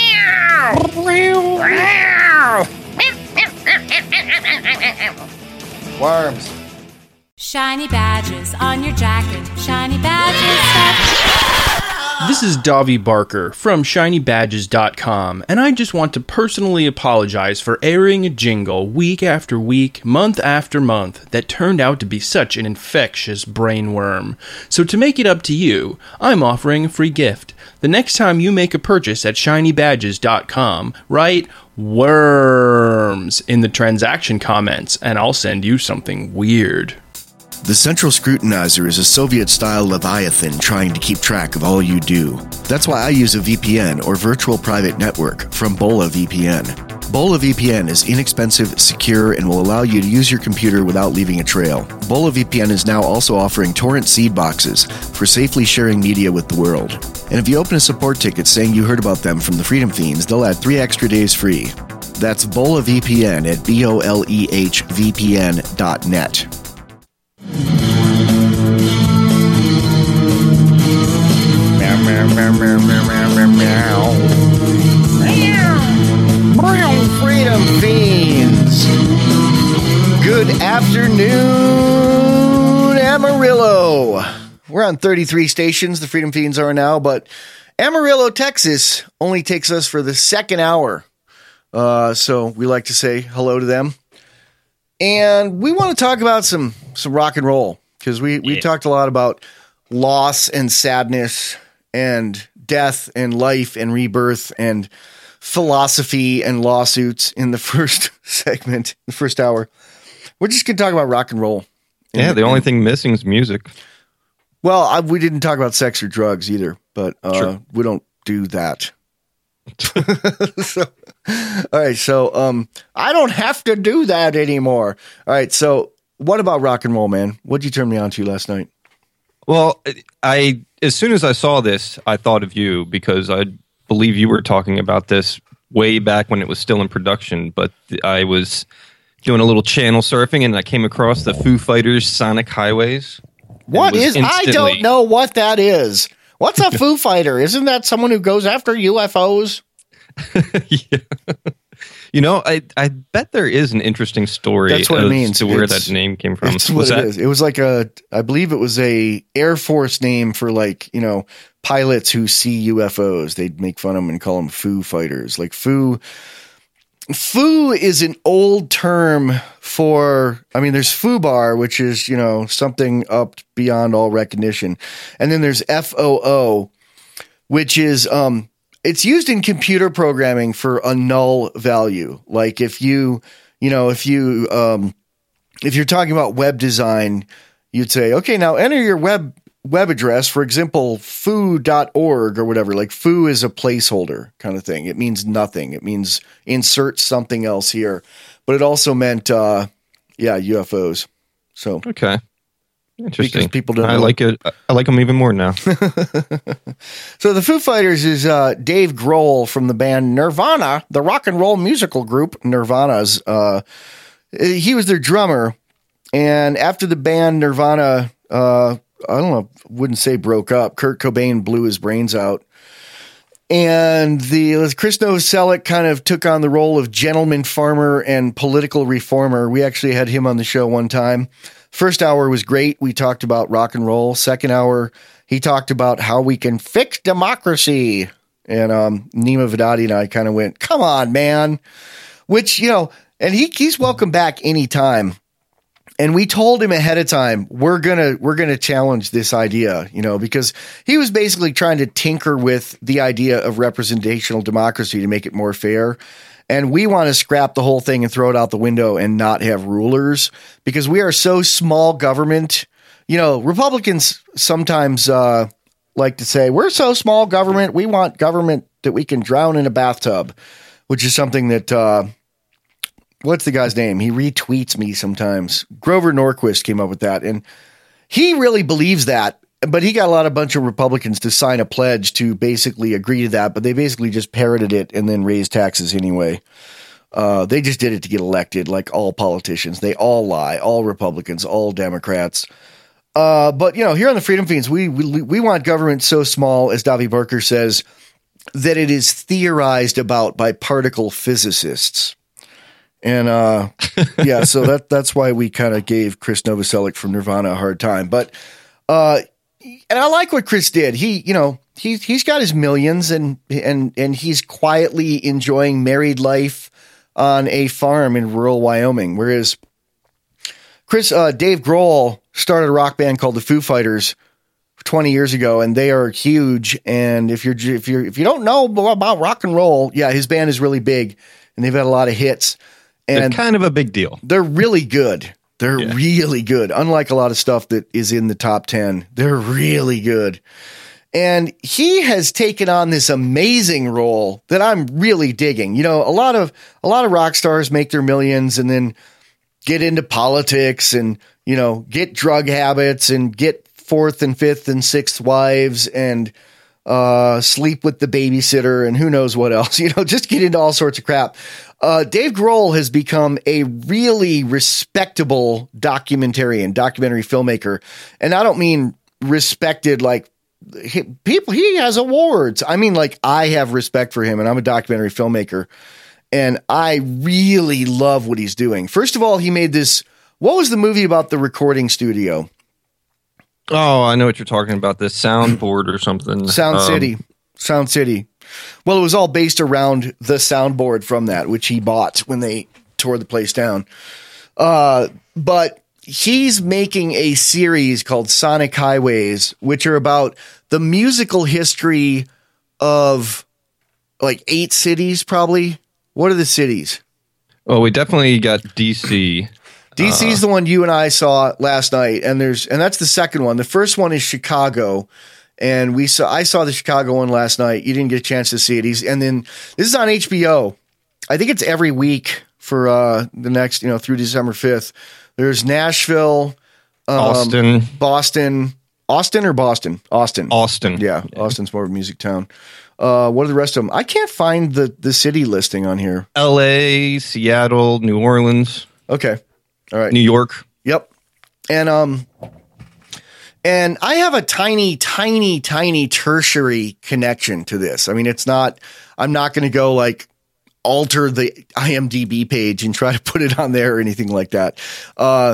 Worms. Shiny badges on your jacket. Shiny badges. This is Davi Barker from shiny badges dot com, and I just want to personally apologize for airing a jingle week after week, month after month, that turned out to be such an infectious brainworm. So to make it up to you, I'm offering a free gift. The next time you make a purchase at shiny badges dot com, write worms in the transaction comments, and I'll send you something weird. The Central Scrutinizer is a Soviet-style Leviathan trying to keep track of all you do. That's why I use a V P N, or virtual private network, from Bola V P N. Bola V P N is inexpensive, secure, and will allow you to use your computer without leaving a trail. Bola V P N is now also offering torrent seed boxes for safely sharing media with the world. And if you open a support ticket saying you heard about them from the Freedom Fiends, they'll add three extra days free. That's Bola V P N at B O L E H V P N dot net. Freedom Fiends. Good afternoon, Amarillo. We're on thirty-three stations, the Freedom Fiends are now, but Amarillo, Texas only takes us for the second hour. Uh, so we like to say hello to them. And we want to talk about some, some rock and roll, because we, we yeah. talked a lot about loss and sadness and death and life and rebirth and philosophy and lawsuits in the first segment, the first hour. We're just going to talk about rock and roll. Yeah, the only thing missing is music. Well, I, we didn't talk about sex or drugs either, but uh, sure. we don't do that. so, all right, so um, I don't have to do that anymore. All right, so what about rock and roll, man? What'd you turn me on to last night? Well, I as soon as I saw this, I thought of you, because I believe you were talking about this way back when it was still in production, but I was doing a little channel surfing and I came across the Foo Fighters' Sonic Highways. What is? Instantly, I don't know what that is. What's a Foo Fighter? Isn't that someone who goes after U F Os? Yeah. You know, I, I bet there is an interesting story. That's what it means. To where it's, that name came from. That's what was it that? is. It was like a, I believe it was a Air Force name for, like, you know, pilots who see U F Os. They'd make fun of them and call them Foo Fighters. Like Foo, Foo is an old term for, I mean, there's Foobar, which is, you know, something up beyond all recognition. And then there's F O O, which is, um, it's used in computer programming for a null value. Like if you, you know, if you, um, if you're talking about web design, you'd say, okay, now enter your web web address, for example, foo dot org or whatever. Like foo is a placeholder kind of thing. It means nothing. It means insert something else here. But it also meant, uh, yeah, U F Os. So okay. Interesting. Because people don't I know. like it. I like them even more now. So the Foo Fighters is uh, Dave Grohl from the band Nirvana, the rock and roll musical group Nirvana's. Uh, he was their drummer, and after the band Nirvana, uh, I don't know, wouldn't say broke up. Kurt Cobain blew his brains out, and the Chris Novoselic kind of took on the role of gentleman farmer and political reformer. We actually had him on the show one time. First hour was great. We talked about rock and roll. Second hour, he talked about how we can fix democracy. And um, Nima Vidadi and I kind of went, come on, man. Which, you know, and he, he's welcome back anytime. And we told him ahead of time, we're going to we're gonna challenge this idea, you know, because he was basically trying to tinker with the idea of representational democracy to make it more fair. And we want to scrap the whole thing and throw it out the window and not have rulers, because we are so small government. You know, Republicans sometimes uh, like to say, we're so small government. We want government that we can drown in a bathtub, which is something that, uh, what's the guy's name? He retweets me sometimes. Grover Norquist came up with that. And he really believes that. but he got a lot of bunch of Republicans to sign a pledge to basically agree to that, but they basically just parroted it and then raised taxes anyway. Uh, they just did it to get elected, like all politicians. They all lie, all Republicans, all Democrats. Uh, but, you know, here on the Freedom Fiends, we, we we want government so small, as Davi Barker says, that it is theorized about by particle physicists. And, uh, yeah, so that that's why we kind of gave Chris Novoselic from Nirvana a hard time. But, uh, and I like what Chris did. He, you know, he, he's got his millions and, and, and he's quietly enjoying married life on a farm in rural Wyoming. Whereas Chris, uh, Dave Grohl started a rock band called the Foo Fighters twenty years ago, and they are huge. And if you're, if you're, if you don't know about rock and roll, yeah, his band is really big and they've had a lot of hits. And they're kind of a big deal. They're really good. They're yeah. really good. Unlike a lot of stuff that is in the top ten, they're really good. And he has taken on this amazing role that I'm really digging. You know, a lot of a lot of rock stars make their millions and then get into politics and, you know, get drug habits and get fourth and fifth and sixth wives and uh, sleep with the babysitter and who knows what else, you know, just get into all sorts of crap. Uh, Dave Grohl has become a really respectable documentarian, documentary filmmaker. And I don't mean respected like he, people, he has awards. I mean, like, I have respect for him and I'm a documentary filmmaker and I really love what he's doing. First of all, he made this, what was the movie about the recording studio? Oh, I know what you're talking about. This soundboard or something. Sound um, City. Sound City. Well, it was all based around the soundboard from that, which he bought when they tore the place down. Uh, but he's making a series called Sonic Highways, which are about the musical history of like eight cities, probably. What are the cities? Oh, we definitely got D C. D C is uh, the one you and I saw last night, and there's and that's the second one. The first one is Chicago, and we saw I saw the Chicago one last night. You didn't get a chance to see it. He's and then this is on H B O. I think it's every week for uh, the next, you know, through December fifth. There's Nashville, um, Austin, Boston, Austin or Boston, Austin, Austin. Yeah, yeah. Austin's more of a music town. Uh, what are the rest of them? I can't find the the city listing on here. L A, Seattle, New Orleans. Okay. All right. New York. Yep. And um and I have a tiny, tiny, tiny tertiary connection to this. I mean, it's not, I'm not going to go like alter the I M D B page and try to put it on there or anything like that. Uh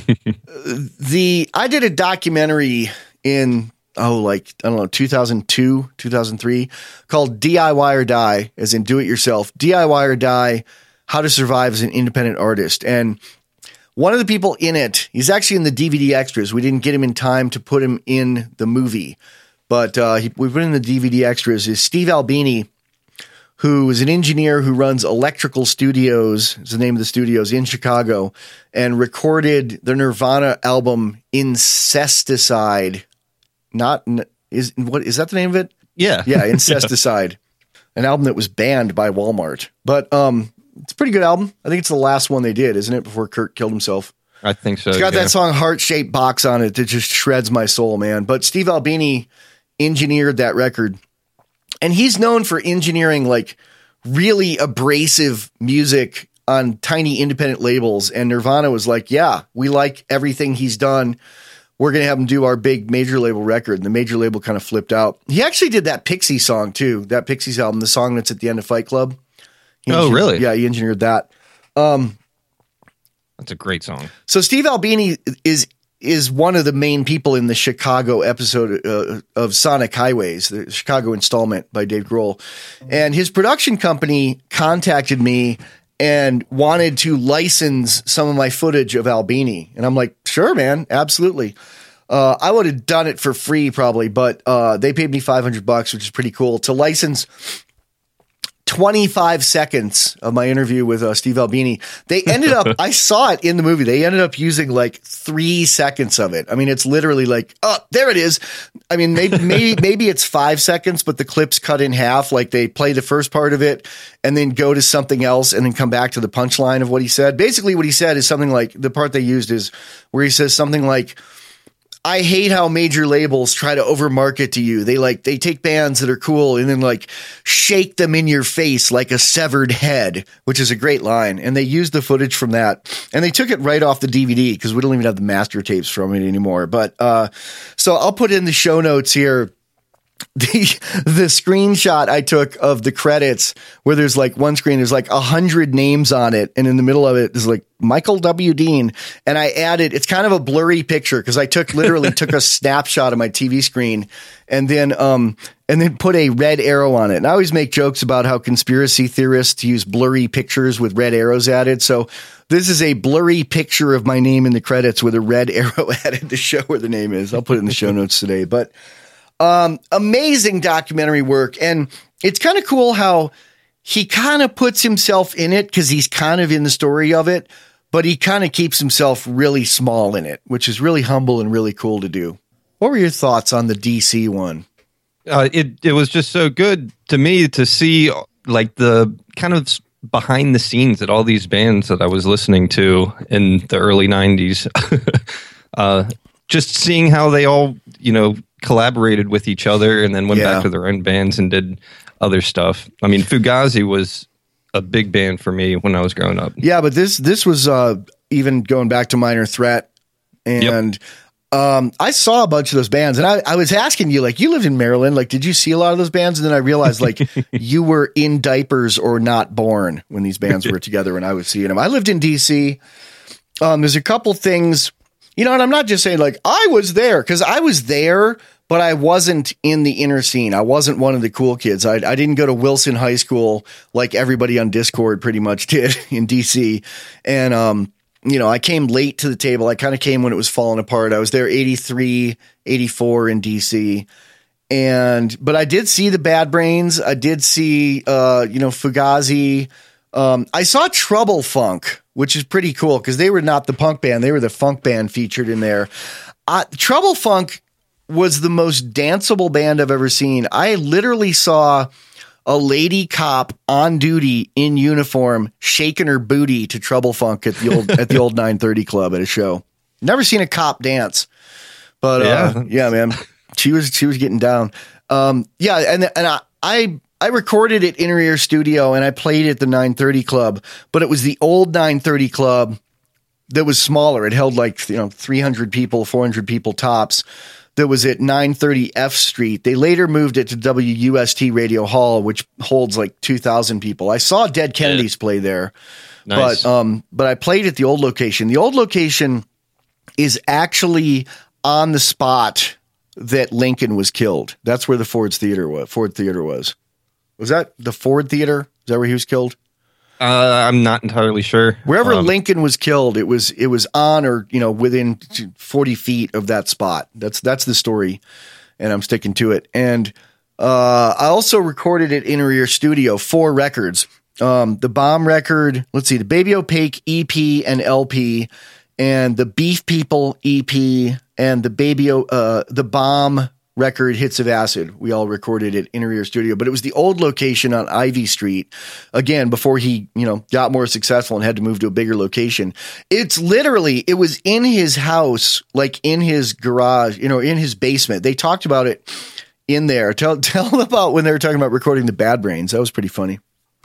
the I did a documentary in oh like I don't know two thousand two, two thousand three called D I Y or Die, as in do it yourself. D I Y or Die, how to survive as an independent artist. And one of the people in it, he's actually in the D V D extras. We didn't get him in time to put him in the movie, but uh, he, we put in the D V D extras, is Steve Albini, who is an engineer who runs Electrical Studios, is the name of the studios in Chicago, and recorded the Nirvana album Incesticide. Not, is what is that the name of it? Yeah. Yeah, Incesticide, an album that was banned by Walmart. But um it's a pretty good album. I think it's the last one they did, isn't it? Before Kurt killed himself. I think so. It's got yeah. that song Heart-Shaped Box on it that just shreds my soul, man. But Steve Albini engineered that record. And he's known for engineering like really abrasive music on tiny independent labels. And Nirvana was like, yeah, we like everything he's done. We're going to have him do our big major label record. And the major label kind of flipped out. He actually did that Pixies song too. That Pixies album, the song that's at the end of Fight Club. Oh, really? Yeah, he engineered that. Um, That's a great song. So Steve Albini is is one of the main people in the Chicago episode uh, of Sonic Highways, the Chicago installment by Dave Grohl. And his production company contacted me and wanted to license some of my footage of Albini. And I'm like, sure, man, absolutely. Uh, I would have done it for free probably, but uh, they paid me five hundred bucks, which is pretty cool, to license twenty-five seconds of my interview with uh, Steve Albini. They ended up, I saw it in the movie. They ended up using like three seconds of it. I mean, it's literally like, oh, there it is. I mean, maybe, maybe, maybe it's five seconds, but the clip's cut in half. Like they play the first part of it and then go to something else and then come back to the punchline of what he said. Basically what he said is something like, the part they used is where he says something like, I hate how major labels try to overmarket to you. They like, they take bands that are cool and then like shake them in your face like a severed head, which is a great line. And they used the footage from that and they took it right off the D V D because we don't even have the master tapes from it anymore. But, uh, so I'll put in the show notes here the the screenshot I took of the credits where there's like one screen, there's like a hundred names on it. And in the middle of it is like Michael W. Dean. And I added, it's kind of a blurry picture because I took literally took a snapshot of my T V screen and then, um, and then put a red arrow on it. And I always make jokes about how conspiracy theorists use blurry pictures with red arrows added. So this is a blurry picture of my name in the credits with a red arrow added to show where the name is. I'll put it in the show notes today, but Um, amazing documentary work. And it's kind of cool how he kind of puts himself in it because he's kind of in the story of it, but he kind of keeps himself really small in it, which is really humble and really cool to do. What were your thoughts on the D C one? Uh, it, it was just so good to me to see like the kind of behind the scenes at all these bands that I was listening to in the early nineties. uh, just seeing how they all, you know, collaborated with each other and then went Yeah. back to their own bands and did other stuff. I mean, Fugazi was a big band for me when I was growing up. Yeah, but this this was uh, even going back to Minor Threat. And um, I saw a bunch of those bands. And I, I was asking you, like, you lived in Maryland. Like, did you see a lot of those bands? And then I realized, like, you were in diapers or not born when these bands were together when I was seeing them. I lived in D C. Um, there's a couple things, you know, and I'm not just saying, like, I was there, because I was there, but I wasn't in the inner scene. I wasn't one of the cool kids. I, I didn't go to Wilson High School like everybody on Discord pretty much did in D C. And, um, you know, I came late to the table. I kind of came when it was falling apart. I was there eighty-three, eighty-four in D C. And, but I did see the Bad Brains. I did see, uh, you know, Fugazi. Um, I saw Trouble Funk, which is pretty cool because they were not the punk band. They were the funk band featured in there. Uh, Trouble Funk was the most danceable band I've ever seen. I literally saw a lady cop on duty in uniform shaking her booty to Trouble Funk at the old at the old nine thirty Club at a show. Never seen a cop dance, but uh, yeah, yeah, man, she was she was getting down. Um, yeah, and and I, I I recorded at Inner Ear Studio and I played at the nine thirty Club, but it was the old nine thirty Club that was smaller. It held like, you know, three hundred people, four hundred people tops. That was at nine thirty F Street. They later moved it to W U S T Radio Hall, which holds like two thousand people. I saw Dead Kennedys yeah. play there, nice. but um, but I played at the old location. The old location is actually on the spot that Lincoln was killed. That's where the Ford's Theater was. Ford Theater was. Was that the Ford Theater? Is that where he was killed? Uh, I'm not entirely sure. Wherever um, Lincoln was killed, it was it was on or, you know, within forty feet of that spot. That's that's the story, and I'm sticking to it. And uh, I also recorded at Inner Ear Studio four records. Um, the Bomb record, let's see, the Baby Opaque E P and L P, and the Beef People E P, and the Baby o- uh, the Bomb record, Hits of Acid. We all recorded at Inner Ear Studio, but it was the old location on Ivy Street. Again, before he, you know, got more successful and had to move to a bigger location. It's literally, it was in his house, like in his garage, you know, in his basement. They talked about it in there. Tell, tell them about when they were talking about recording the Bad Brains. That was pretty funny.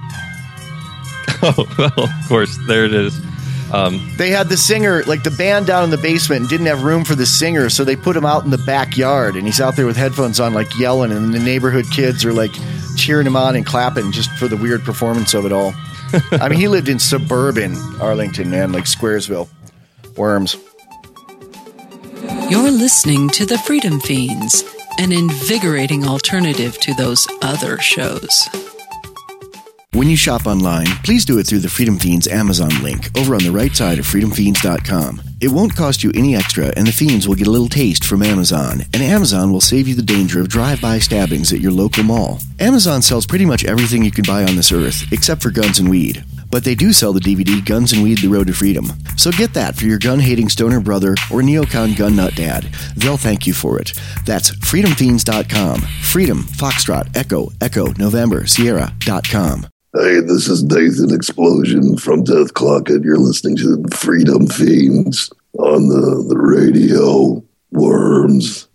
Oh, well, of course, there it is. Um, they had the singer, like the band down in the basement, and didn't have room for the singer, so they put him out in the backyard, and he's out there with headphones on, like yelling, and the neighborhood kids are like cheering him on and clapping just for the weird performance of it all. I mean, he lived in suburban Arlington, man, like Squaresville. Worms. You're listening to The Freedom Fiends, an invigorating alternative to those other shows. When you shop online, please do it through the Freedom Fiends Amazon link over on the right side of freedom fiends dot com. It won't cost you any extra, and the Fiends will get a little taste from Amazon, and Amazon will save you the danger of drive-by stabbings at your local mall. Amazon sells pretty much everything you can buy on this earth, except for guns and weed. But they do sell the D V D Guns and Weed, The Road to Freedom. So get that for your gun-hating stoner brother or neocon gun nut dad. They'll thank you for it. That's freedom fiends dot com. Freedom, Foxtrot, Echo, Echo, November, Sierra dot com. Hey, this is Nathan Explosion from Death Clock, and you're listening to Freedom Fiends on the, the radio. Worms.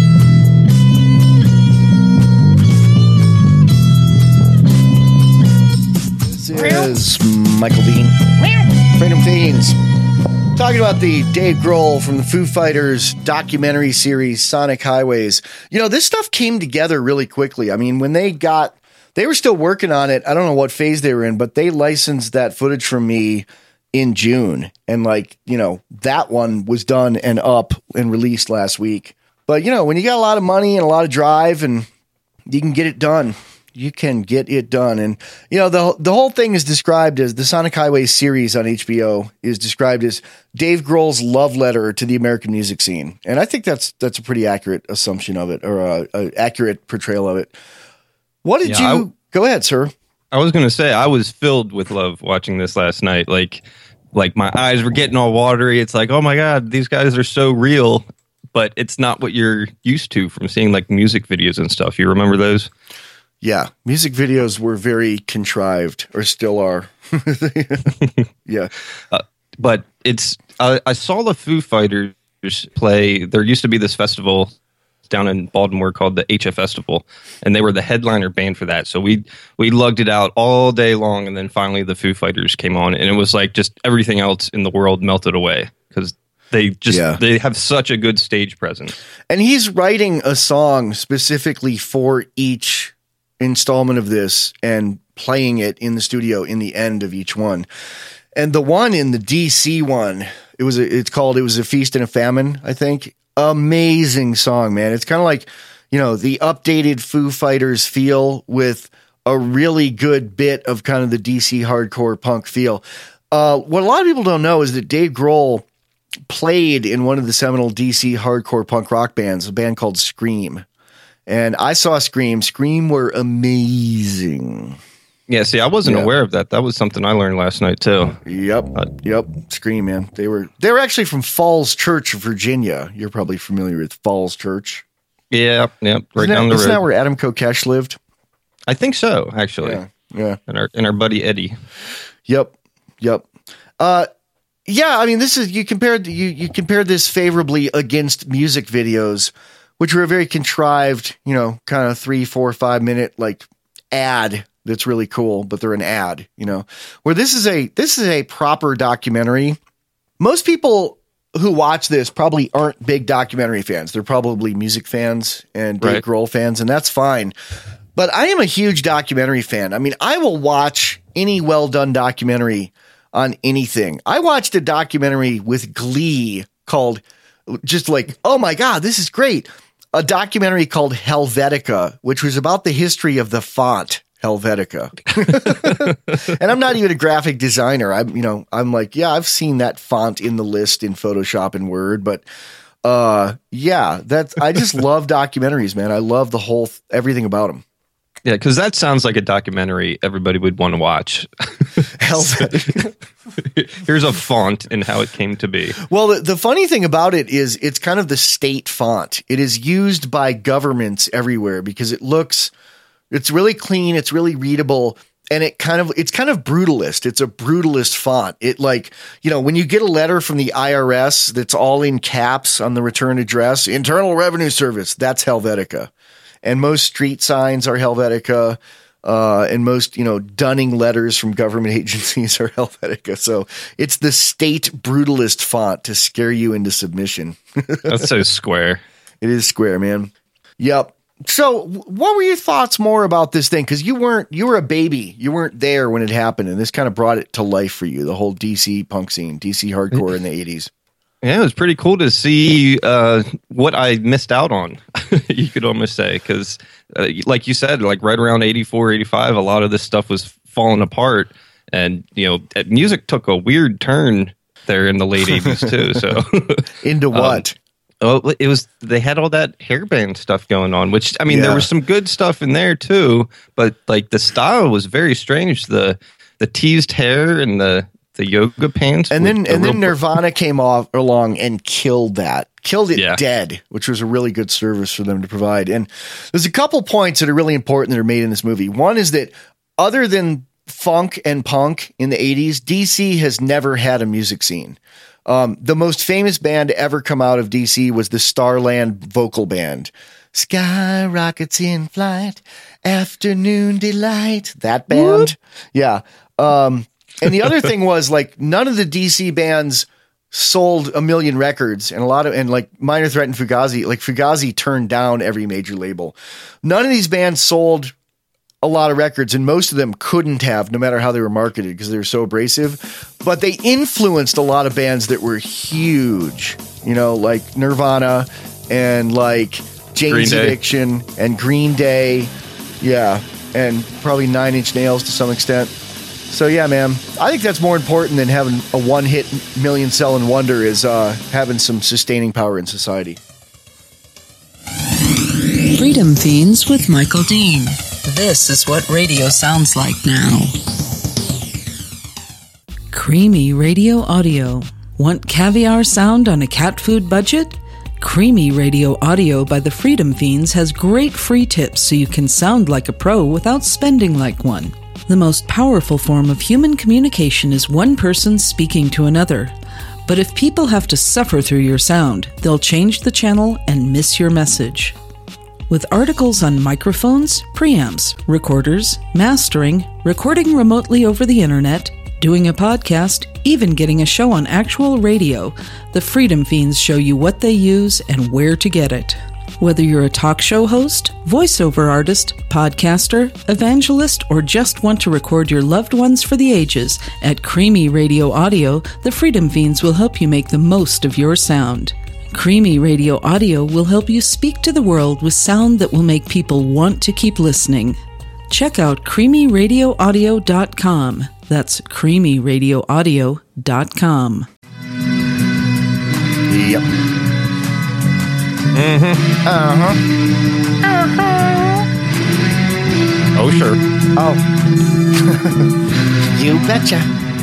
This is Michael Dean. Freedom Fiends. Talking about the Dave Grohl from the Foo Fighters documentary series, Sonic Highways. You know, this stuff came together really quickly. I mean, when they got, they were still working on it. I don't know what phase they were in, but they licensed that footage from me in June. And like, you know, that one was done and up and released last week. But, you know, when you got a lot of money and a lot of drive and you can get it done, you can get it done. And, you know, the the whole thing is described as the Sonic Highways series on H B O is described as Dave Grohl's love letter to the American music scene. And I think that's that's a pretty accurate assumption of it, or a, a accurate portrayal of it. What did yeah, you – go ahead, sir. I was going to say I was filled with love watching this last night. Like, like my eyes were getting all watery. It's like, oh, my God, these guys are so real. But it's not what you're used to from seeing like music videos and stuff. You remember those? Yeah, music videos were very contrived, or still are. yeah, uh, but it's. Uh, I saw the Foo Fighters play. There used to be this festival down in Baltimore called the H F Festival, and they were the headliner band for that. So we we lugged it out all day long, and then finally the Foo Fighters came on, and it was like just everything else in the world melted away because they just yeah. they have such a good stage presence. And he's writing a song specifically for each installment of this and playing it in the studio in the end of each one. And the one in the D C one, it was a, it's called, it was a Feast and a Famine, I think. Amazing song, man. It's kind of like, you know, the updated Foo Fighters feel with a really good bit of kind of the D C hardcore punk feel. Uh, what a lot of people don't know is that Dave Grohl played in one of the seminal D C hardcore punk rock bands, a band called Scream. And I saw Scream. Scream were amazing. Yeah, see, I wasn't yeah. aware of that. That was something I learned last night too. Yep, uh, yep. Scream, man. They were they were actually from Falls Church, Virginia. You're probably familiar with Falls Church. Yeah, yeah, right isn't down that, the road. Isn't that where Adam Kokesh lived? I think so, actually. Yeah, yeah. And our and our buddy Eddie. Yep, yep. Uh, yeah. I mean, this is you compared you you compared this favorably against music videos, which were a very contrived, you know, kind of three, four, five minute like ad that's really cool, but they're an ad, you know, where this is a this is a proper documentary. Most people who watch this probably aren't big documentary fans. They're probably music fans and Dave right. Grohl fans, and that's fine. But I am a huge documentary fan. I mean, I will watch any well done documentary on anything. I watched a documentary with glee called just like, oh my God, this is great. A documentary called Helvetica, which was about the history of the font Helvetica. And I'm not even a graphic designer. I'm, you know, I'm like, yeah, I've seen that font in the list in Photoshop and Word, but uh, yeah, that's, I just love documentaries, man. I love the whole, everything about them. Yeah, because that sounds like a documentary everybody would want to watch. Helvetica. Here's a font and how it came to be. Well, the, the funny thing about it is it's kind of the state font. It is used by governments everywhere because it looks, it's really clean. It's really readable. And it kind of, it's kind of brutalist. It's a brutalist font. It like, you know, when you get a letter from the I R S that's all in caps on the return address, Internal Revenue Service, that's Helvetica. And most street signs are Helvetica. Uh, and most, you know, dunning letters from government agencies are Helvetica. So it's the state brutalist font to scare you into submission. That's so square. It is square, man. Yep. So what were your thoughts more about this thing? Because you weren't, you were a baby. You weren't there when it happened. And this kind of brought it to life for you, the whole D C punk scene, D C hardcore in the eighties. Yeah, it was pretty cool to see uh, what I missed out on, you could almost say, because uh, like you said, like right around eighty-four, eighty-five, a lot of this stuff was falling apart. And, you know, music took a weird turn there in the late eighties, too. So into what? Um, oh, it was, they had all that hairband stuff going on, which, I mean, Yeah. there was some good stuff in there, too. But, like, the style was very strange. The, the teased hair and the, the yoga pants. And then and then real- Nirvana came off along and killed that, killed it Yeah. dead, which was a really good service for them to provide. And there's a couple points that are really important that are made in this movie. One is that other than funk and punk in the eighties, D C has never had a music scene. Um, the most famous band to ever come out of D C was the Starland Vocal Band. Sky rockets in flight, afternoon delight. That band. What? Yeah. Um, and the other thing was, like, none of the D C bands sold a million records, and a lot of, and like Minor Threat and Fugazi, like Fugazi turned down every major label. None of these bands sold a lot of records, and most of them couldn't have, no matter how they were marketed, because they were so abrasive. But they influenced a lot of bands that were huge, you know, like Nirvana and like Jane's Addiction and Green Day. Yeah. And probably Nine Inch Nails to some extent. So yeah, man, I think that's more important than having a one hit million selling wonder, is uh, having some sustaining power in society. Freedom Fiends with Michael Dean. This is what radio sounds like now. Creamy Radio Audio. Want caviar sound on a cat food budget? Creamy Radio Audio by the Freedom Fiends has great free tips so you can sound like a pro without spending like one. The most powerful form of human communication is one person speaking to another. But if people have to suffer through your sound, they'll change the channel and miss your message. With articles on microphones, preamps, recorders, mastering, recording remotely over the internet, doing a podcast, even getting a show on actual radio, the Freedom Fiends show you what they use and where to get it. Whether you're a talk show host, voiceover artist, podcaster, evangelist, or just want to record your loved ones for the ages, at Creamy Radio Audio, the Freedom Fiends will help you make the most of your sound. Creamy Radio Audio will help you speak to the world with sound that will make people want to keep listening. Check out creamy radio audio dot com. That's creamy radio audio dot com. Yep. Mm-hmm. Uh-huh. Uh-huh. Oh, sure. Oh. You betcha.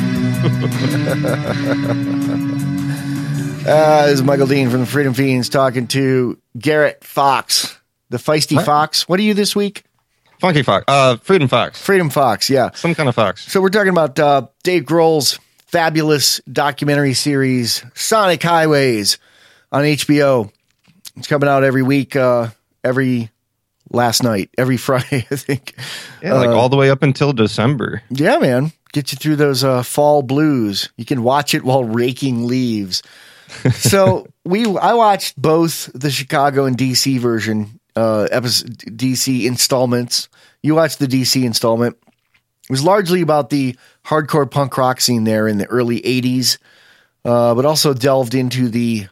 uh, this is Michael Dean from the Freedom Fiends talking to Garrett Fox, the feisty what? Fox. What are you this week? Funky Fox. Uh, Freedom Fox. Freedom Fox, yeah. Some kind of fox. So we're talking about uh, Dave Grohl's fabulous documentary series, Sonic Highways, on H B O. It's coming out every week, uh, every last night, every Friday, I think. Yeah, like uh, all the way up until December. Yeah, man. Get you through those uh, fall blues. You can watch it while raking leaves. So we, I watched both the Chicago and D C version, uh, episode, D C installments. You watched the D C installment. It was largely about the hardcore punk rock scene there in the early eighties, uh, but also delved into the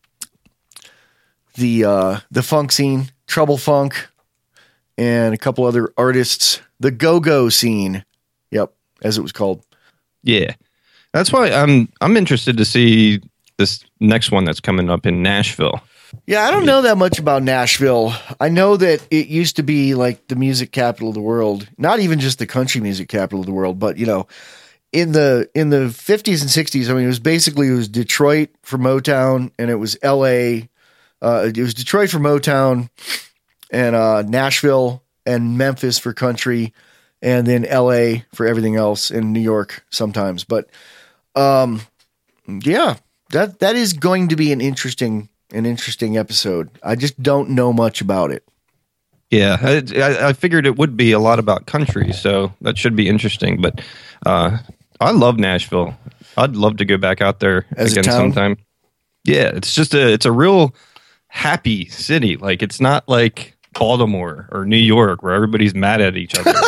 the uh, the funk scene, Trouble Funk, and a couple other artists. The Go-Go scene, yep, as it was called. Yeah, that's why I'm I'm interested to see this next one that's coming up in Nashville. Yeah, I don't know that much about Nashville. I know that it used to be like the music capital of the world. Not even just the country music capital of the world, but you know, in the in the fifties and sixties, I mean, it was basically it was Detroit for Motown, and it was L A. Uh, it was Detroit for Motown, and uh, Nashville and Memphis for country, and then L A for everything else, and New York sometimes. But um, yeah, that that is going to be an interesting. An interesting episode. I just don't know much about it. Yeah, I, I figured it would be a lot about country, so that should be interesting. But uh, I love Nashville. I'd love to go back out there As again sometime. Yeah, it's just a it's a real happy city. Like it's not like Baltimore or New York where everybody's mad at each other.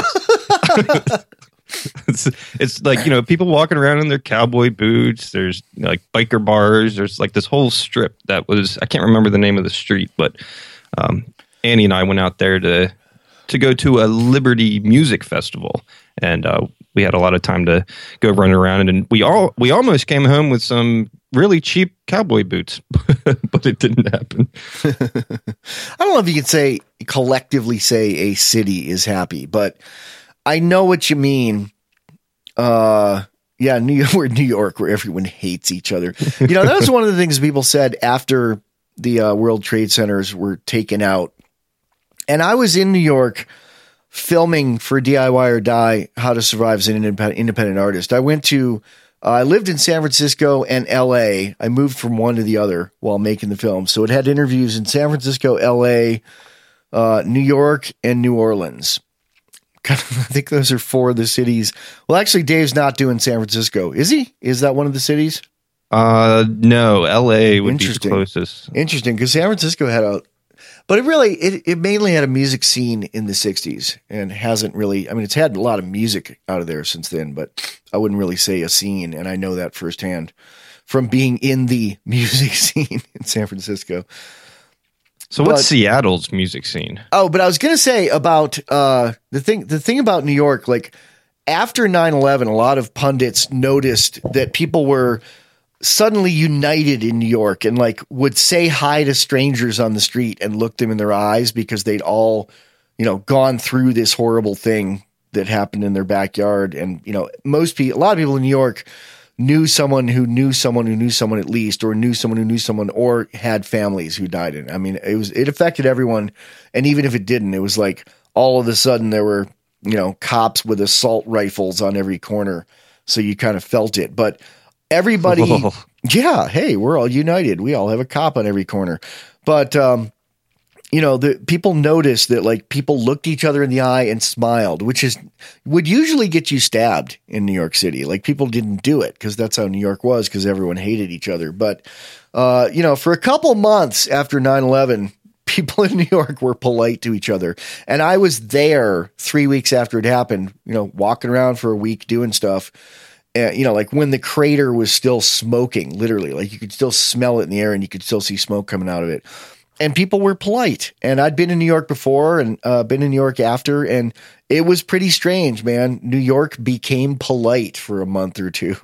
It's, it's like, you know, people walking around in their cowboy boots. There's you know, like biker bars. There's like this whole strip that was, I can't remember the name of the street, but um, Annie and I went out there to to go to a Liberty Music Festival, and uh, we had a lot of time to go run around. And we all we almost came home with some really cheap cowboy boots, but it didn't happen. I don't know if you can say collectively say a city is happy, but I know what you mean. Uh, yeah, New York, we're New York, where everyone hates each other. You know, that was one of the things people said after the uh, World Trade Centers were taken out. And I was in New York filming for D I Y or Die, How to Survive as an Independent, independent Artist. I went to, uh, I lived in San Francisco and L A. I moved from one to the other while making the film. So it had interviews in San Francisco, L A, uh, New York, and New Orleans. I think those are four of the cities. Well, actually, Dave's not doing San Francisco. Is he? Is that one of the cities? Uh, no, L A would be the closest. Interesting, because San Francisco had a, but it really, it, it mainly had a music scene in the sixties and hasn't really, I mean, it's had a lot of music out of there since then, but I wouldn't really say a scene, and I know that firsthand from being in the music scene in San Francisco. So what's but, Seattle's music scene? Oh, but I was going to say about uh, the thing, the thing about New York, like after nine eleven, a lot of pundits noticed that people were suddenly united in New York and like would say hi to strangers on the street and look them in their eyes because they'd all, you know, gone through this horrible thing that happened in their backyard. And, you know, most people, a lot of people in New York knew someone who knew someone who knew someone at least, or knew someone who knew someone, or had families who died in it. I mean, it was, it affected everyone. And even if it didn't, it was like all of a sudden there were, you know, cops with assault rifles on every corner. So you kind of felt it, but everybody, Whoa. yeah, hey, we're all united. We all have a cop on every corner. But, um, you know, the people noticed that like people looked each other in the eye and smiled, which is would usually get you stabbed in New York City. Like people didn't do it because that's how New York was, because everyone hated each other. But, uh, you know, for a couple months after nine eleven, people in New York were polite to each other. And I was there three weeks after it happened, you know, walking around for a week doing stuff. Uh, you know, like when the crater was still smoking, literally, like you could still smell it in the air and you could still see smoke coming out of it. And people were polite. And I'd been in New York before and uh, been in New York after. And it was pretty strange, man. New York became polite for a month or two.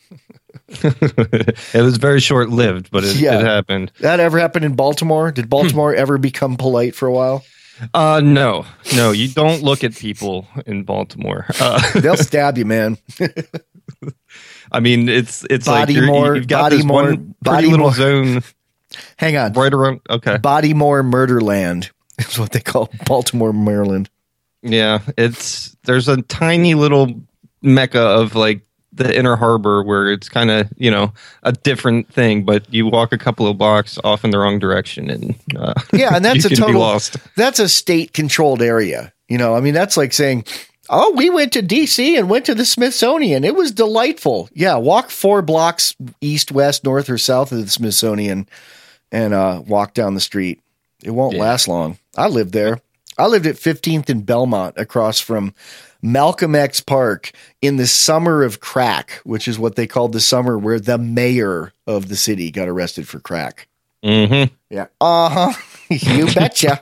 It was very short lived, but it, yeah. it happened. That ever happened in Baltimore? Did Baltimore ever become polite for a while? Uh, no, no, you don't look at people in Baltimore. Uh, They'll stab you, man. I mean, it's it's body like you're, more, you've got body this more, one body little more. zone. Hang on, right around. Okay, Bodymore Murderland is what they call Baltimore, Maryland. Yeah, it's there's a tiny little mecca of like the inner harbor where it's kind of, you know, a different thing, but you walk a couple of blocks off in the wrong direction and uh, yeah, and that's you a can total be lost. That's a state controlled area. You know, I mean, that's like saying, oh, we went to D C and went to the Smithsonian. It was delightful. Yeah, walk four blocks east, west, north, or south of the Smithsonian and uh, walk down the street. It won't yeah. last long. I lived there. I lived at fifteenth and Belmont across from Malcolm X Park in the summer of crack, which is what they called the summer where the mayor of the city got arrested for crack. Mm-hmm. Yeah. Uh-huh. You betcha.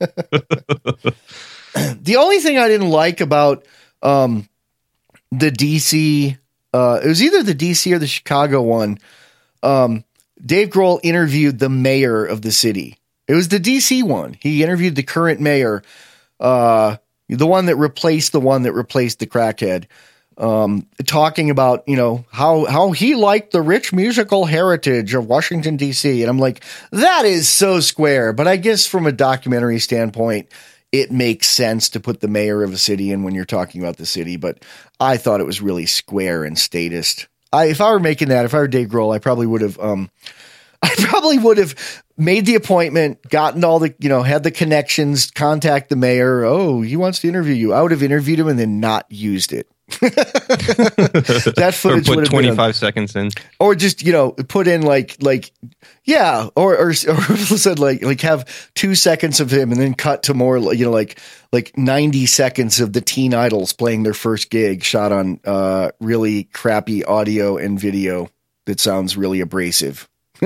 The only thing I didn't like about um, the D C, uh, it was either the D C or the Chicago one. Um, Dave Grohl interviewed the mayor of the city. It was the D C one. He interviewed the current mayor, uh, the one that replaced the one that replaced the crackhead, um, talking about, you know, how, how he liked the rich musical heritage of Washington, D C. And I'm like, that is so square. But I guess from a documentary standpoint, it makes sense to put the mayor of a city in when you're talking about the city. But I thought it was really square and statist. I, if I were making that, if I were Dave Grohl, I probably would have, um, I probably would have made the appointment, gotten all the, you know, had the connections, contact the mayor. Oh, he wants to interview you. I would have interviewed him and then not used it. That footage or would put have twenty-five been, seconds in, or just, you know, put in like, like, yeah. Or, or, or said like, like have two seconds of him and then cut to more, you know, like, like ninety seconds of the Teen Idols playing their first gig shot on, uh, really crappy audio and video that sounds really abrasive.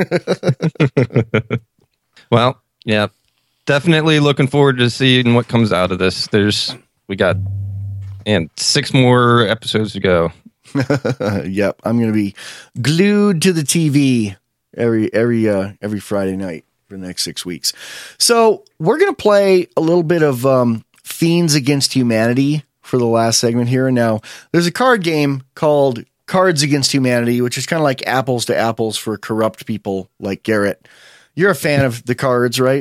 Well, yeah, definitely looking forward to seeing what comes out of this. There's, we got, and six more episodes to go. Yep, I'm going to be glued to the T V every every uh, every Friday night for the next six weeks. So we're going to play a little bit of um, Fiends Against Humanity for the last segment here. Now, there's a card game called Cards Against Humanity, which is kind of like apples to apples for corrupt people like Garrett. You're a fan of the cards, right?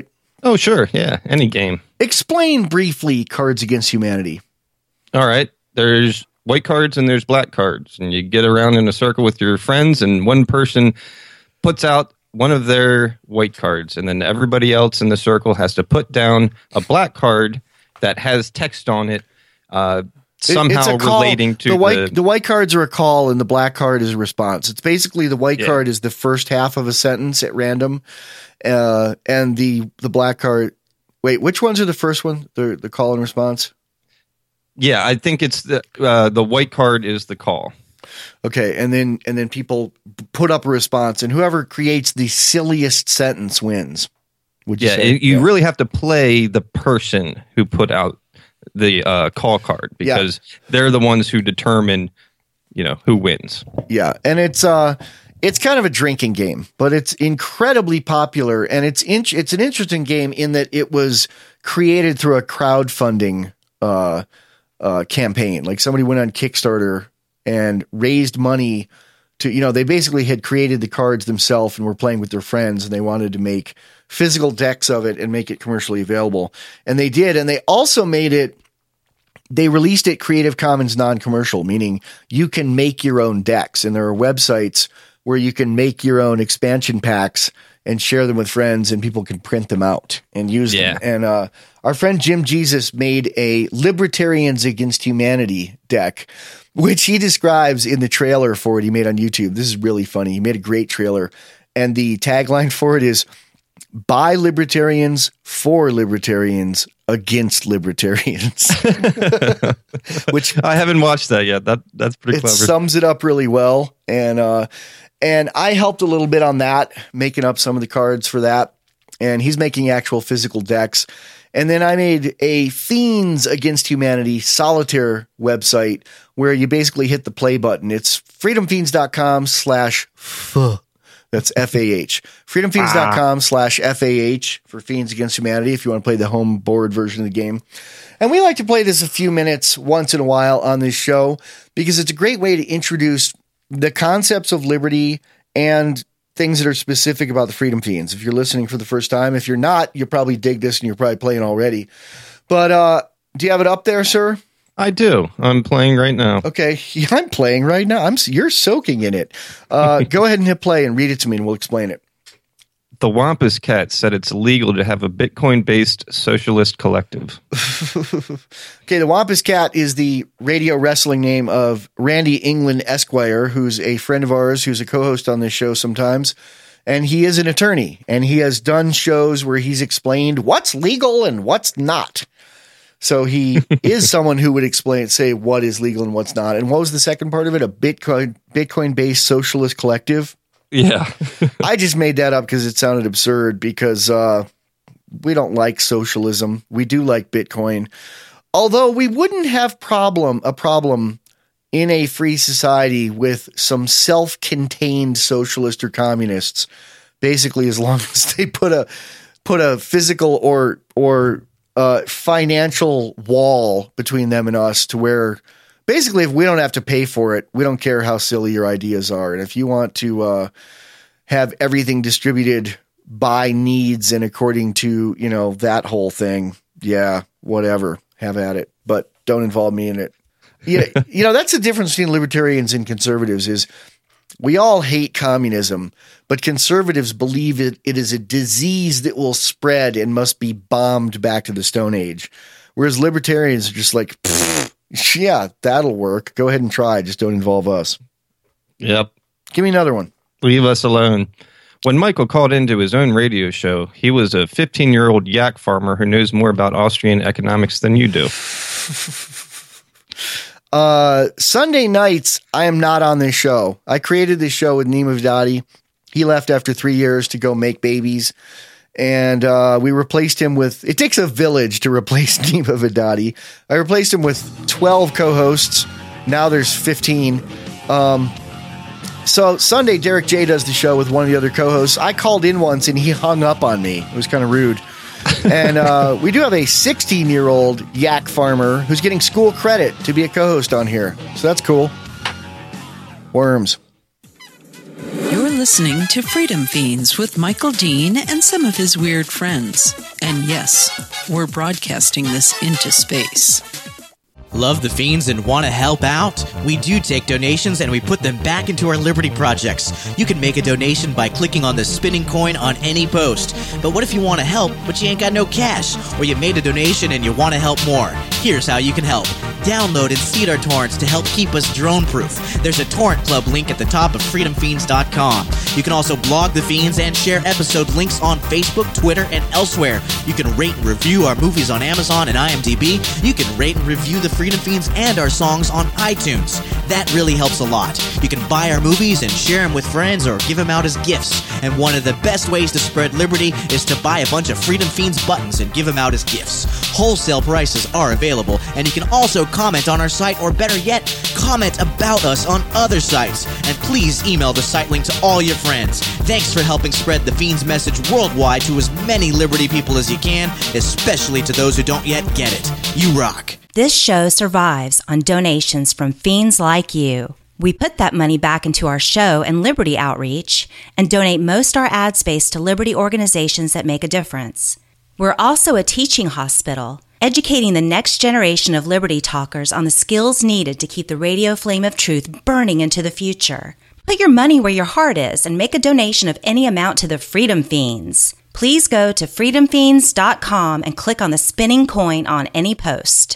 Oh, sure. Yeah, any game. Explain briefly Cards Against Humanity. All right. There's white cards and there's black cards. And you get around in a circle with your friends, and one person puts out one of their white cards, and then everybody else in the circle has to put down a black card that has text on it, uh, somehow relating to the white. the, the white cards are a call, and the black card is a response. It's basically the white Yeah. card is the first half of a sentence at random, uh, and the the black card. Wait, which ones are the first one? The the call and response. Yeah, I think it's the uh, the white card is the call. Okay, and then and then people put up a response, and whoever creates the silliest sentence wins. Would you Yeah, say? it, you Yeah. really have to play the person who put out the uh, call card, because they're the ones who determine, you know, who wins. Yeah, and it's uh it's kind of a drinking game, but it's incredibly popular, and it's in, it's an interesting game in that it was created through a crowdfunding uh uh campaign. Like somebody went on Kickstarter and raised money to, you know, they basically had created the cards themselves and were playing with their friends, and they wanted to make physical decks of it and make it commercially available. And they did, and they also made it They released it Creative Commons non-commercial, meaning you can make your own decks, and there are websites where you can make your own expansion packs and share them with friends, and people can print them out and use Yeah. them. And uh, our friend Jim Jesus made a Libertarians Against Humanity deck, which he describes in the trailer for it he made on YouTube. This is really funny. He made a great trailer, and the tagline for it is "By libertarians, for libertarians, against libertarians." Which I haven't watched that yet. That that's pretty it clever. sums it up really well. And uh, and I helped a little bit on that, making up some of the cards for that. And he's making actual physical decks. And then I made a Fiends Against Humanity solitaire website where you basically hit the play button. It's freedomfiends.com slash f. That's F A H. freedomfiends.com slash F A H for Fiends Against Humanity if you want to play the home board version of the game. And we like to play this a few minutes once in a while on this show because it's a great way to introduce the concepts of liberty and things that are specific about the Freedom Fiends. If you're listening for the first time, if you're not, you'll probably dig this and you're probably playing already. But uh, do you have it up there, sir? I do. I'm playing right now. Okay, yeah, I'm playing right now. I'm you're soaking in it. Uh, go ahead and hit play and read it to me, and we'll explain it. The Wampus Cat said it's illegal to have a Bitcoin-based socialist collective. Okay, the Wampus Cat is the radio wrestling name of Randy England Esquire, who's a friend of ours, who's a co-host on this show sometimes. And he is an attorney, and he has done shows where he's explained what's legal and what's not. So he is someone who would explain, say what is legal and what's not. And what was the second part of it? A Bitcoin, Bitcoin-based socialist collective? Yeah. I just made that up because it sounded absurd because uh, we don't like socialism. We do like Bitcoin. Although we wouldn't have problem a problem in a free society with some self-contained socialist or communists, basically as long as they put a put a physical or or uh, financial wall between them and us to where basically if we don't have to pay for it, we don't care how silly your ideas are. And if you want to uh, have everything distributed by needs and according to, you know, that whole thing, yeah, whatever, have at it. But don't involve me in it. Yeah, you know, that's the difference between libertarians and conservatives is we all hate communism, but conservatives believe it, it is a disease that will spread and must be bombed back to the Stone Age. Whereas libertarians are just like, yeah, that'll work. Go ahead and try. Just don't involve us. Yep. Give me another one. Leave us alone. When Michael called into his own radio show, he was a fifteen-year-old yak farmer who knows more about Austrian economics than you do. Uh, Sunday nights, I am not on this show. I created this show with Nima Vidadi. He left after three years to go make babies. And uh, we replaced him with, it takes a village to replace Nima Vidadi. I replaced him with twelve co-hosts. Now there's fifteen. Um, so Sunday, Derek J does the show with one of the other co-hosts. I called in once and he hung up on me. It was kind of rude. And uh, we do have a sixteen-year-old yak farmer who's getting school credit to be a co-host on here. So that's cool. Worms. You're listening to Freedom Fiends with Michael Dean and some of his weird friends. And yes, we're broadcasting this into space. Love the Fiends and want to help out? We do take donations and we put them back into our Liberty projects. You can make a donation by clicking on the spinning coin on any post. But what if you want to help, but you ain't got no cash? Or you made a donation and you want to help more? Here's how you can help. Download and seed our torrents to help keep us drone-proof. There's a torrent club link at the top of freedom fiends dot com. You can also blog The Fiends and share episode links on Facebook, Twitter, and elsewhere. You can rate and review our movies on Amazon and IMDb. You can rate and review the Freedom Fiends and our songs on iTunes. That really helps a lot. You can buy our movies and share them with friends or give them out as gifts. And one of the best ways to spread liberty is to buy a bunch of Freedom Fiends buttons and give them out as gifts. Wholesale prices are available, and you can also comment on our site, or better yet, comment about us on other sites. And please email the site link to all your friends. Thanks for helping spread the Fiends message worldwide to as many liberty people as you can, especially to those who don't yet get it. You rock. This show survives on donations from fiends like you. We put that money back into our show and Liberty outreach and donate most our ad space to Liberty organizations that make a difference. We're also a teaching hospital, educating the next generation of Liberty talkers on the skills needed to keep the radio flame of truth burning into the future. Put your money where your heart is and make a donation of any amount to the Freedom Fiends. Please go to freedom fiends dot com and click on the spinning coin on any post.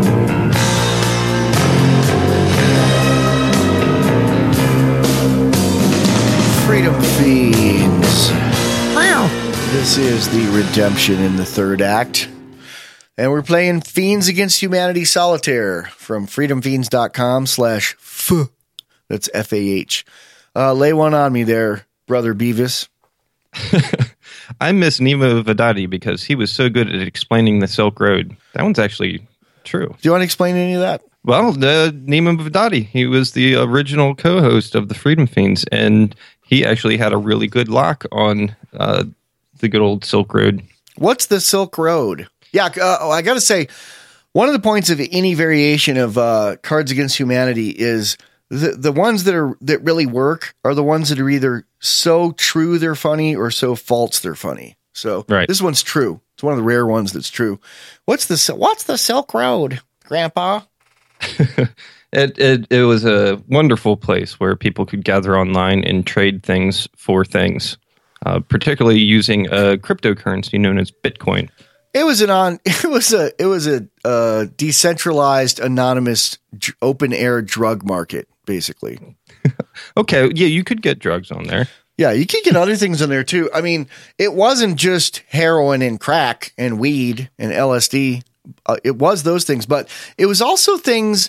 Freedom Fiends. Wow. This is the redemption in the third act. And we're playing Fiends Against Humanity Solitaire from freedom fiends dot com slash f. That's F A H. Uh, lay one on me there, Brother Beavis. I miss Nima Vadadi because he was so good at explaining the Silk Road. That one's actually true. Do you want to explain any of that? Well, uh, Nima Vadadi, he was the original co-host of the Freedom Fiends, and he actually had a really good lock on uh, the good old Silk Road. What's the Silk Road? Yeah, uh, I got to say, one of the points of any variation of uh, Cards Against Humanity is the the ones that are that really work are the ones that are either so true they're funny or so false they're funny. So right. This one's true. It's one of the rare ones that's true. What's the What's the Silk Road, Grandpa? it, it it was a wonderful place where people could gather online and trade things for things, uh, particularly using a cryptocurrency known as Bitcoin. It was an on. It was a. It was a uh, decentralized, anonymous, d- open air drug market, basically. Okay, yeah, you could get drugs on there. Yeah, you could get other things on there too. I mean, it wasn't just heroin and crack and weed and L S D. Uh, it was those things, but it was also things.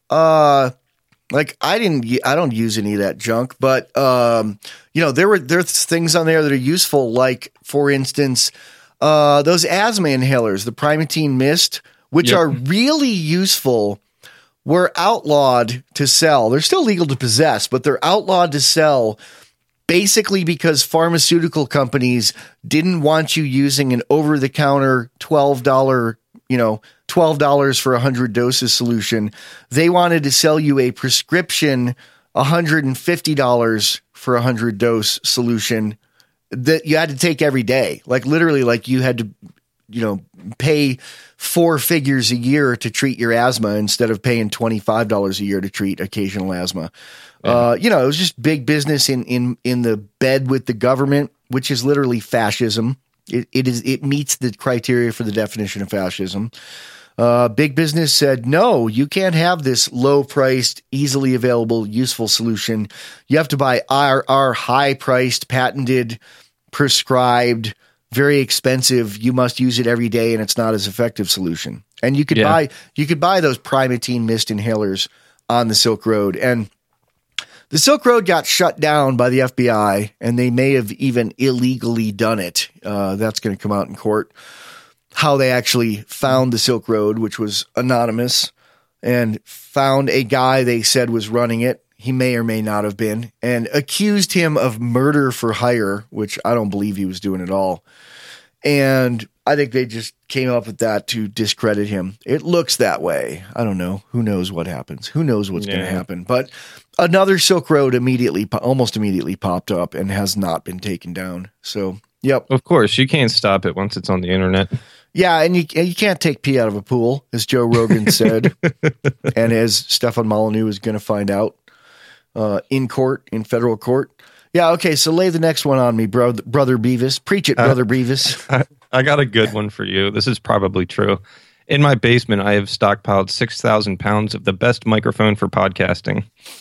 Uh, like I didn't. I don't use any of that junk, but um, you know, there were there's things on there that are useful. Like, for instance. Uh, those asthma inhalers, the Primatene Mist, which yep. are really useful, were outlawed to sell. They're still legal to possess, but they're outlawed to sell basically because pharmaceutical companies didn't want you using an over-the-counter twelve dollars, you know, twelve dollars for one hundred doses solution. They wanted to sell you a prescription one hundred fifty dollars for a one hundred dose solution that you had to take every day. Like literally, like you had to, you know, pay four figures a year to treat your asthma instead of paying twenty-five dollars a year to treat occasional asthma. Yeah. Uh, you know, it was just big business in, in, in the bed with the government, which is literally fascism. It, it is, it meets the criteria for the definition of fascism. Uh, big business said, no, you can't have this low priced, easily available, useful solution. You have to buy our, our high priced, patented, prescribed, very expensive. You must use it every day and it's not as effective solution. And you could yeah. buy, you could buy those Primatene Mist inhalers on the Silk Road. And the Silk Road got shut down by the F B I and they may have even illegally done it. Uh, that's going to come out in court. How they actually found the Silk Road, which was anonymous, and found a guy they said was running it. He may or may not have been, and accused him of murder for hire, which I don't believe he was doing at all. And I think they just came up with that to discredit him. It looks that way. I don't know. Who knows what happens? Who knows what's yeah. going to happen? But another Silk Road immediately, almost immediately popped up and has not been taken down. So, Yep. Of course, you can't stop it once it's on the internet. Yeah, and you you can't take pee out of a pool, as Joe Rogan said, and as Stefan Molyneux is going to find out uh, in court, in federal court. Yeah, okay, so lay the next one on me, bro, Brother Beavis. Preach it, Brother uh, Beavis. I, I got a good one for you. This is probably true. In my basement, I have stockpiled six thousand pounds of the best microphone for podcasting.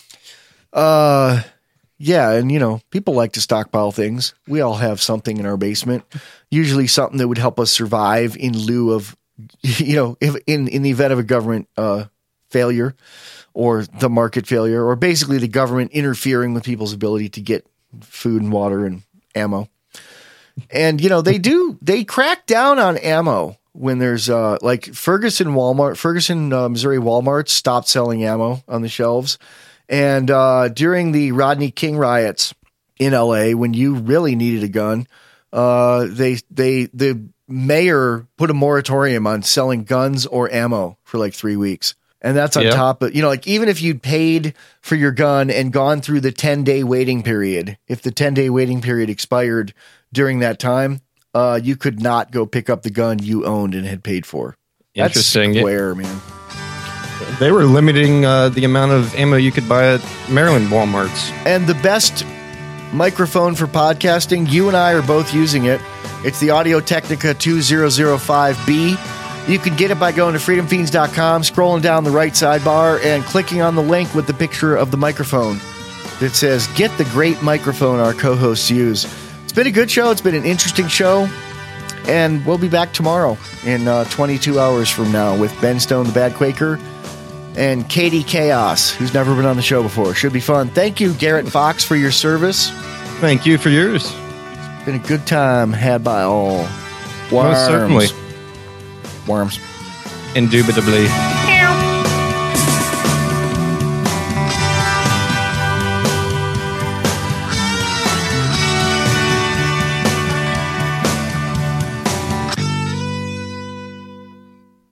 Uh... Yeah, and, you know, people like to stockpile things. We all have something in our basement, usually something that would help us survive in lieu of, you know, if in, in the event of a government uh, failure or the market failure, or basically the government interfering with people's ability to get food and water and ammo. And, you know, they do, they crack down on ammo when there's uh, like Ferguson Walmart, Ferguson, uh, Missouri Walmart stopped selling ammo on the shelves. And uh, during the Rodney King riots in L A, when you really needed a gun, uh, they they the mayor put a moratorium on selling guns or ammo for like three weeks. And that's on yeah. top of, you know, like even if you'd paid for your gun and gone through the ten-day waiting period, if the ten-day waiting period expired during that time, uh, you could not go pick up the gun you owned and had paid for. Interesting. That's square, man. They were limiting uh, the amount of ammo you could buy at Maryland Walmarts. And the best microphone for podcasting, you and I are both using it. It's the Audio Technica two thousand five B. You can get it by going to freedom fiends dot com, scrolling down the right sidebar, and clicking on the link with the picture of the microphone that says, "Get the great microphone our co-hosts use." It's been a good show. It's been an interesting show. And we'll be back tomorrow in uh, twenty-two hours from now with Ben Stone, the Bad Quaker, and Katie Chaos, who's never been on the show before. Should be fun. Thank you, Garrett Fox, for your service. Thank you for yours. It's been a good time had by all. Worms. Most certainly. Worms. Indubitably.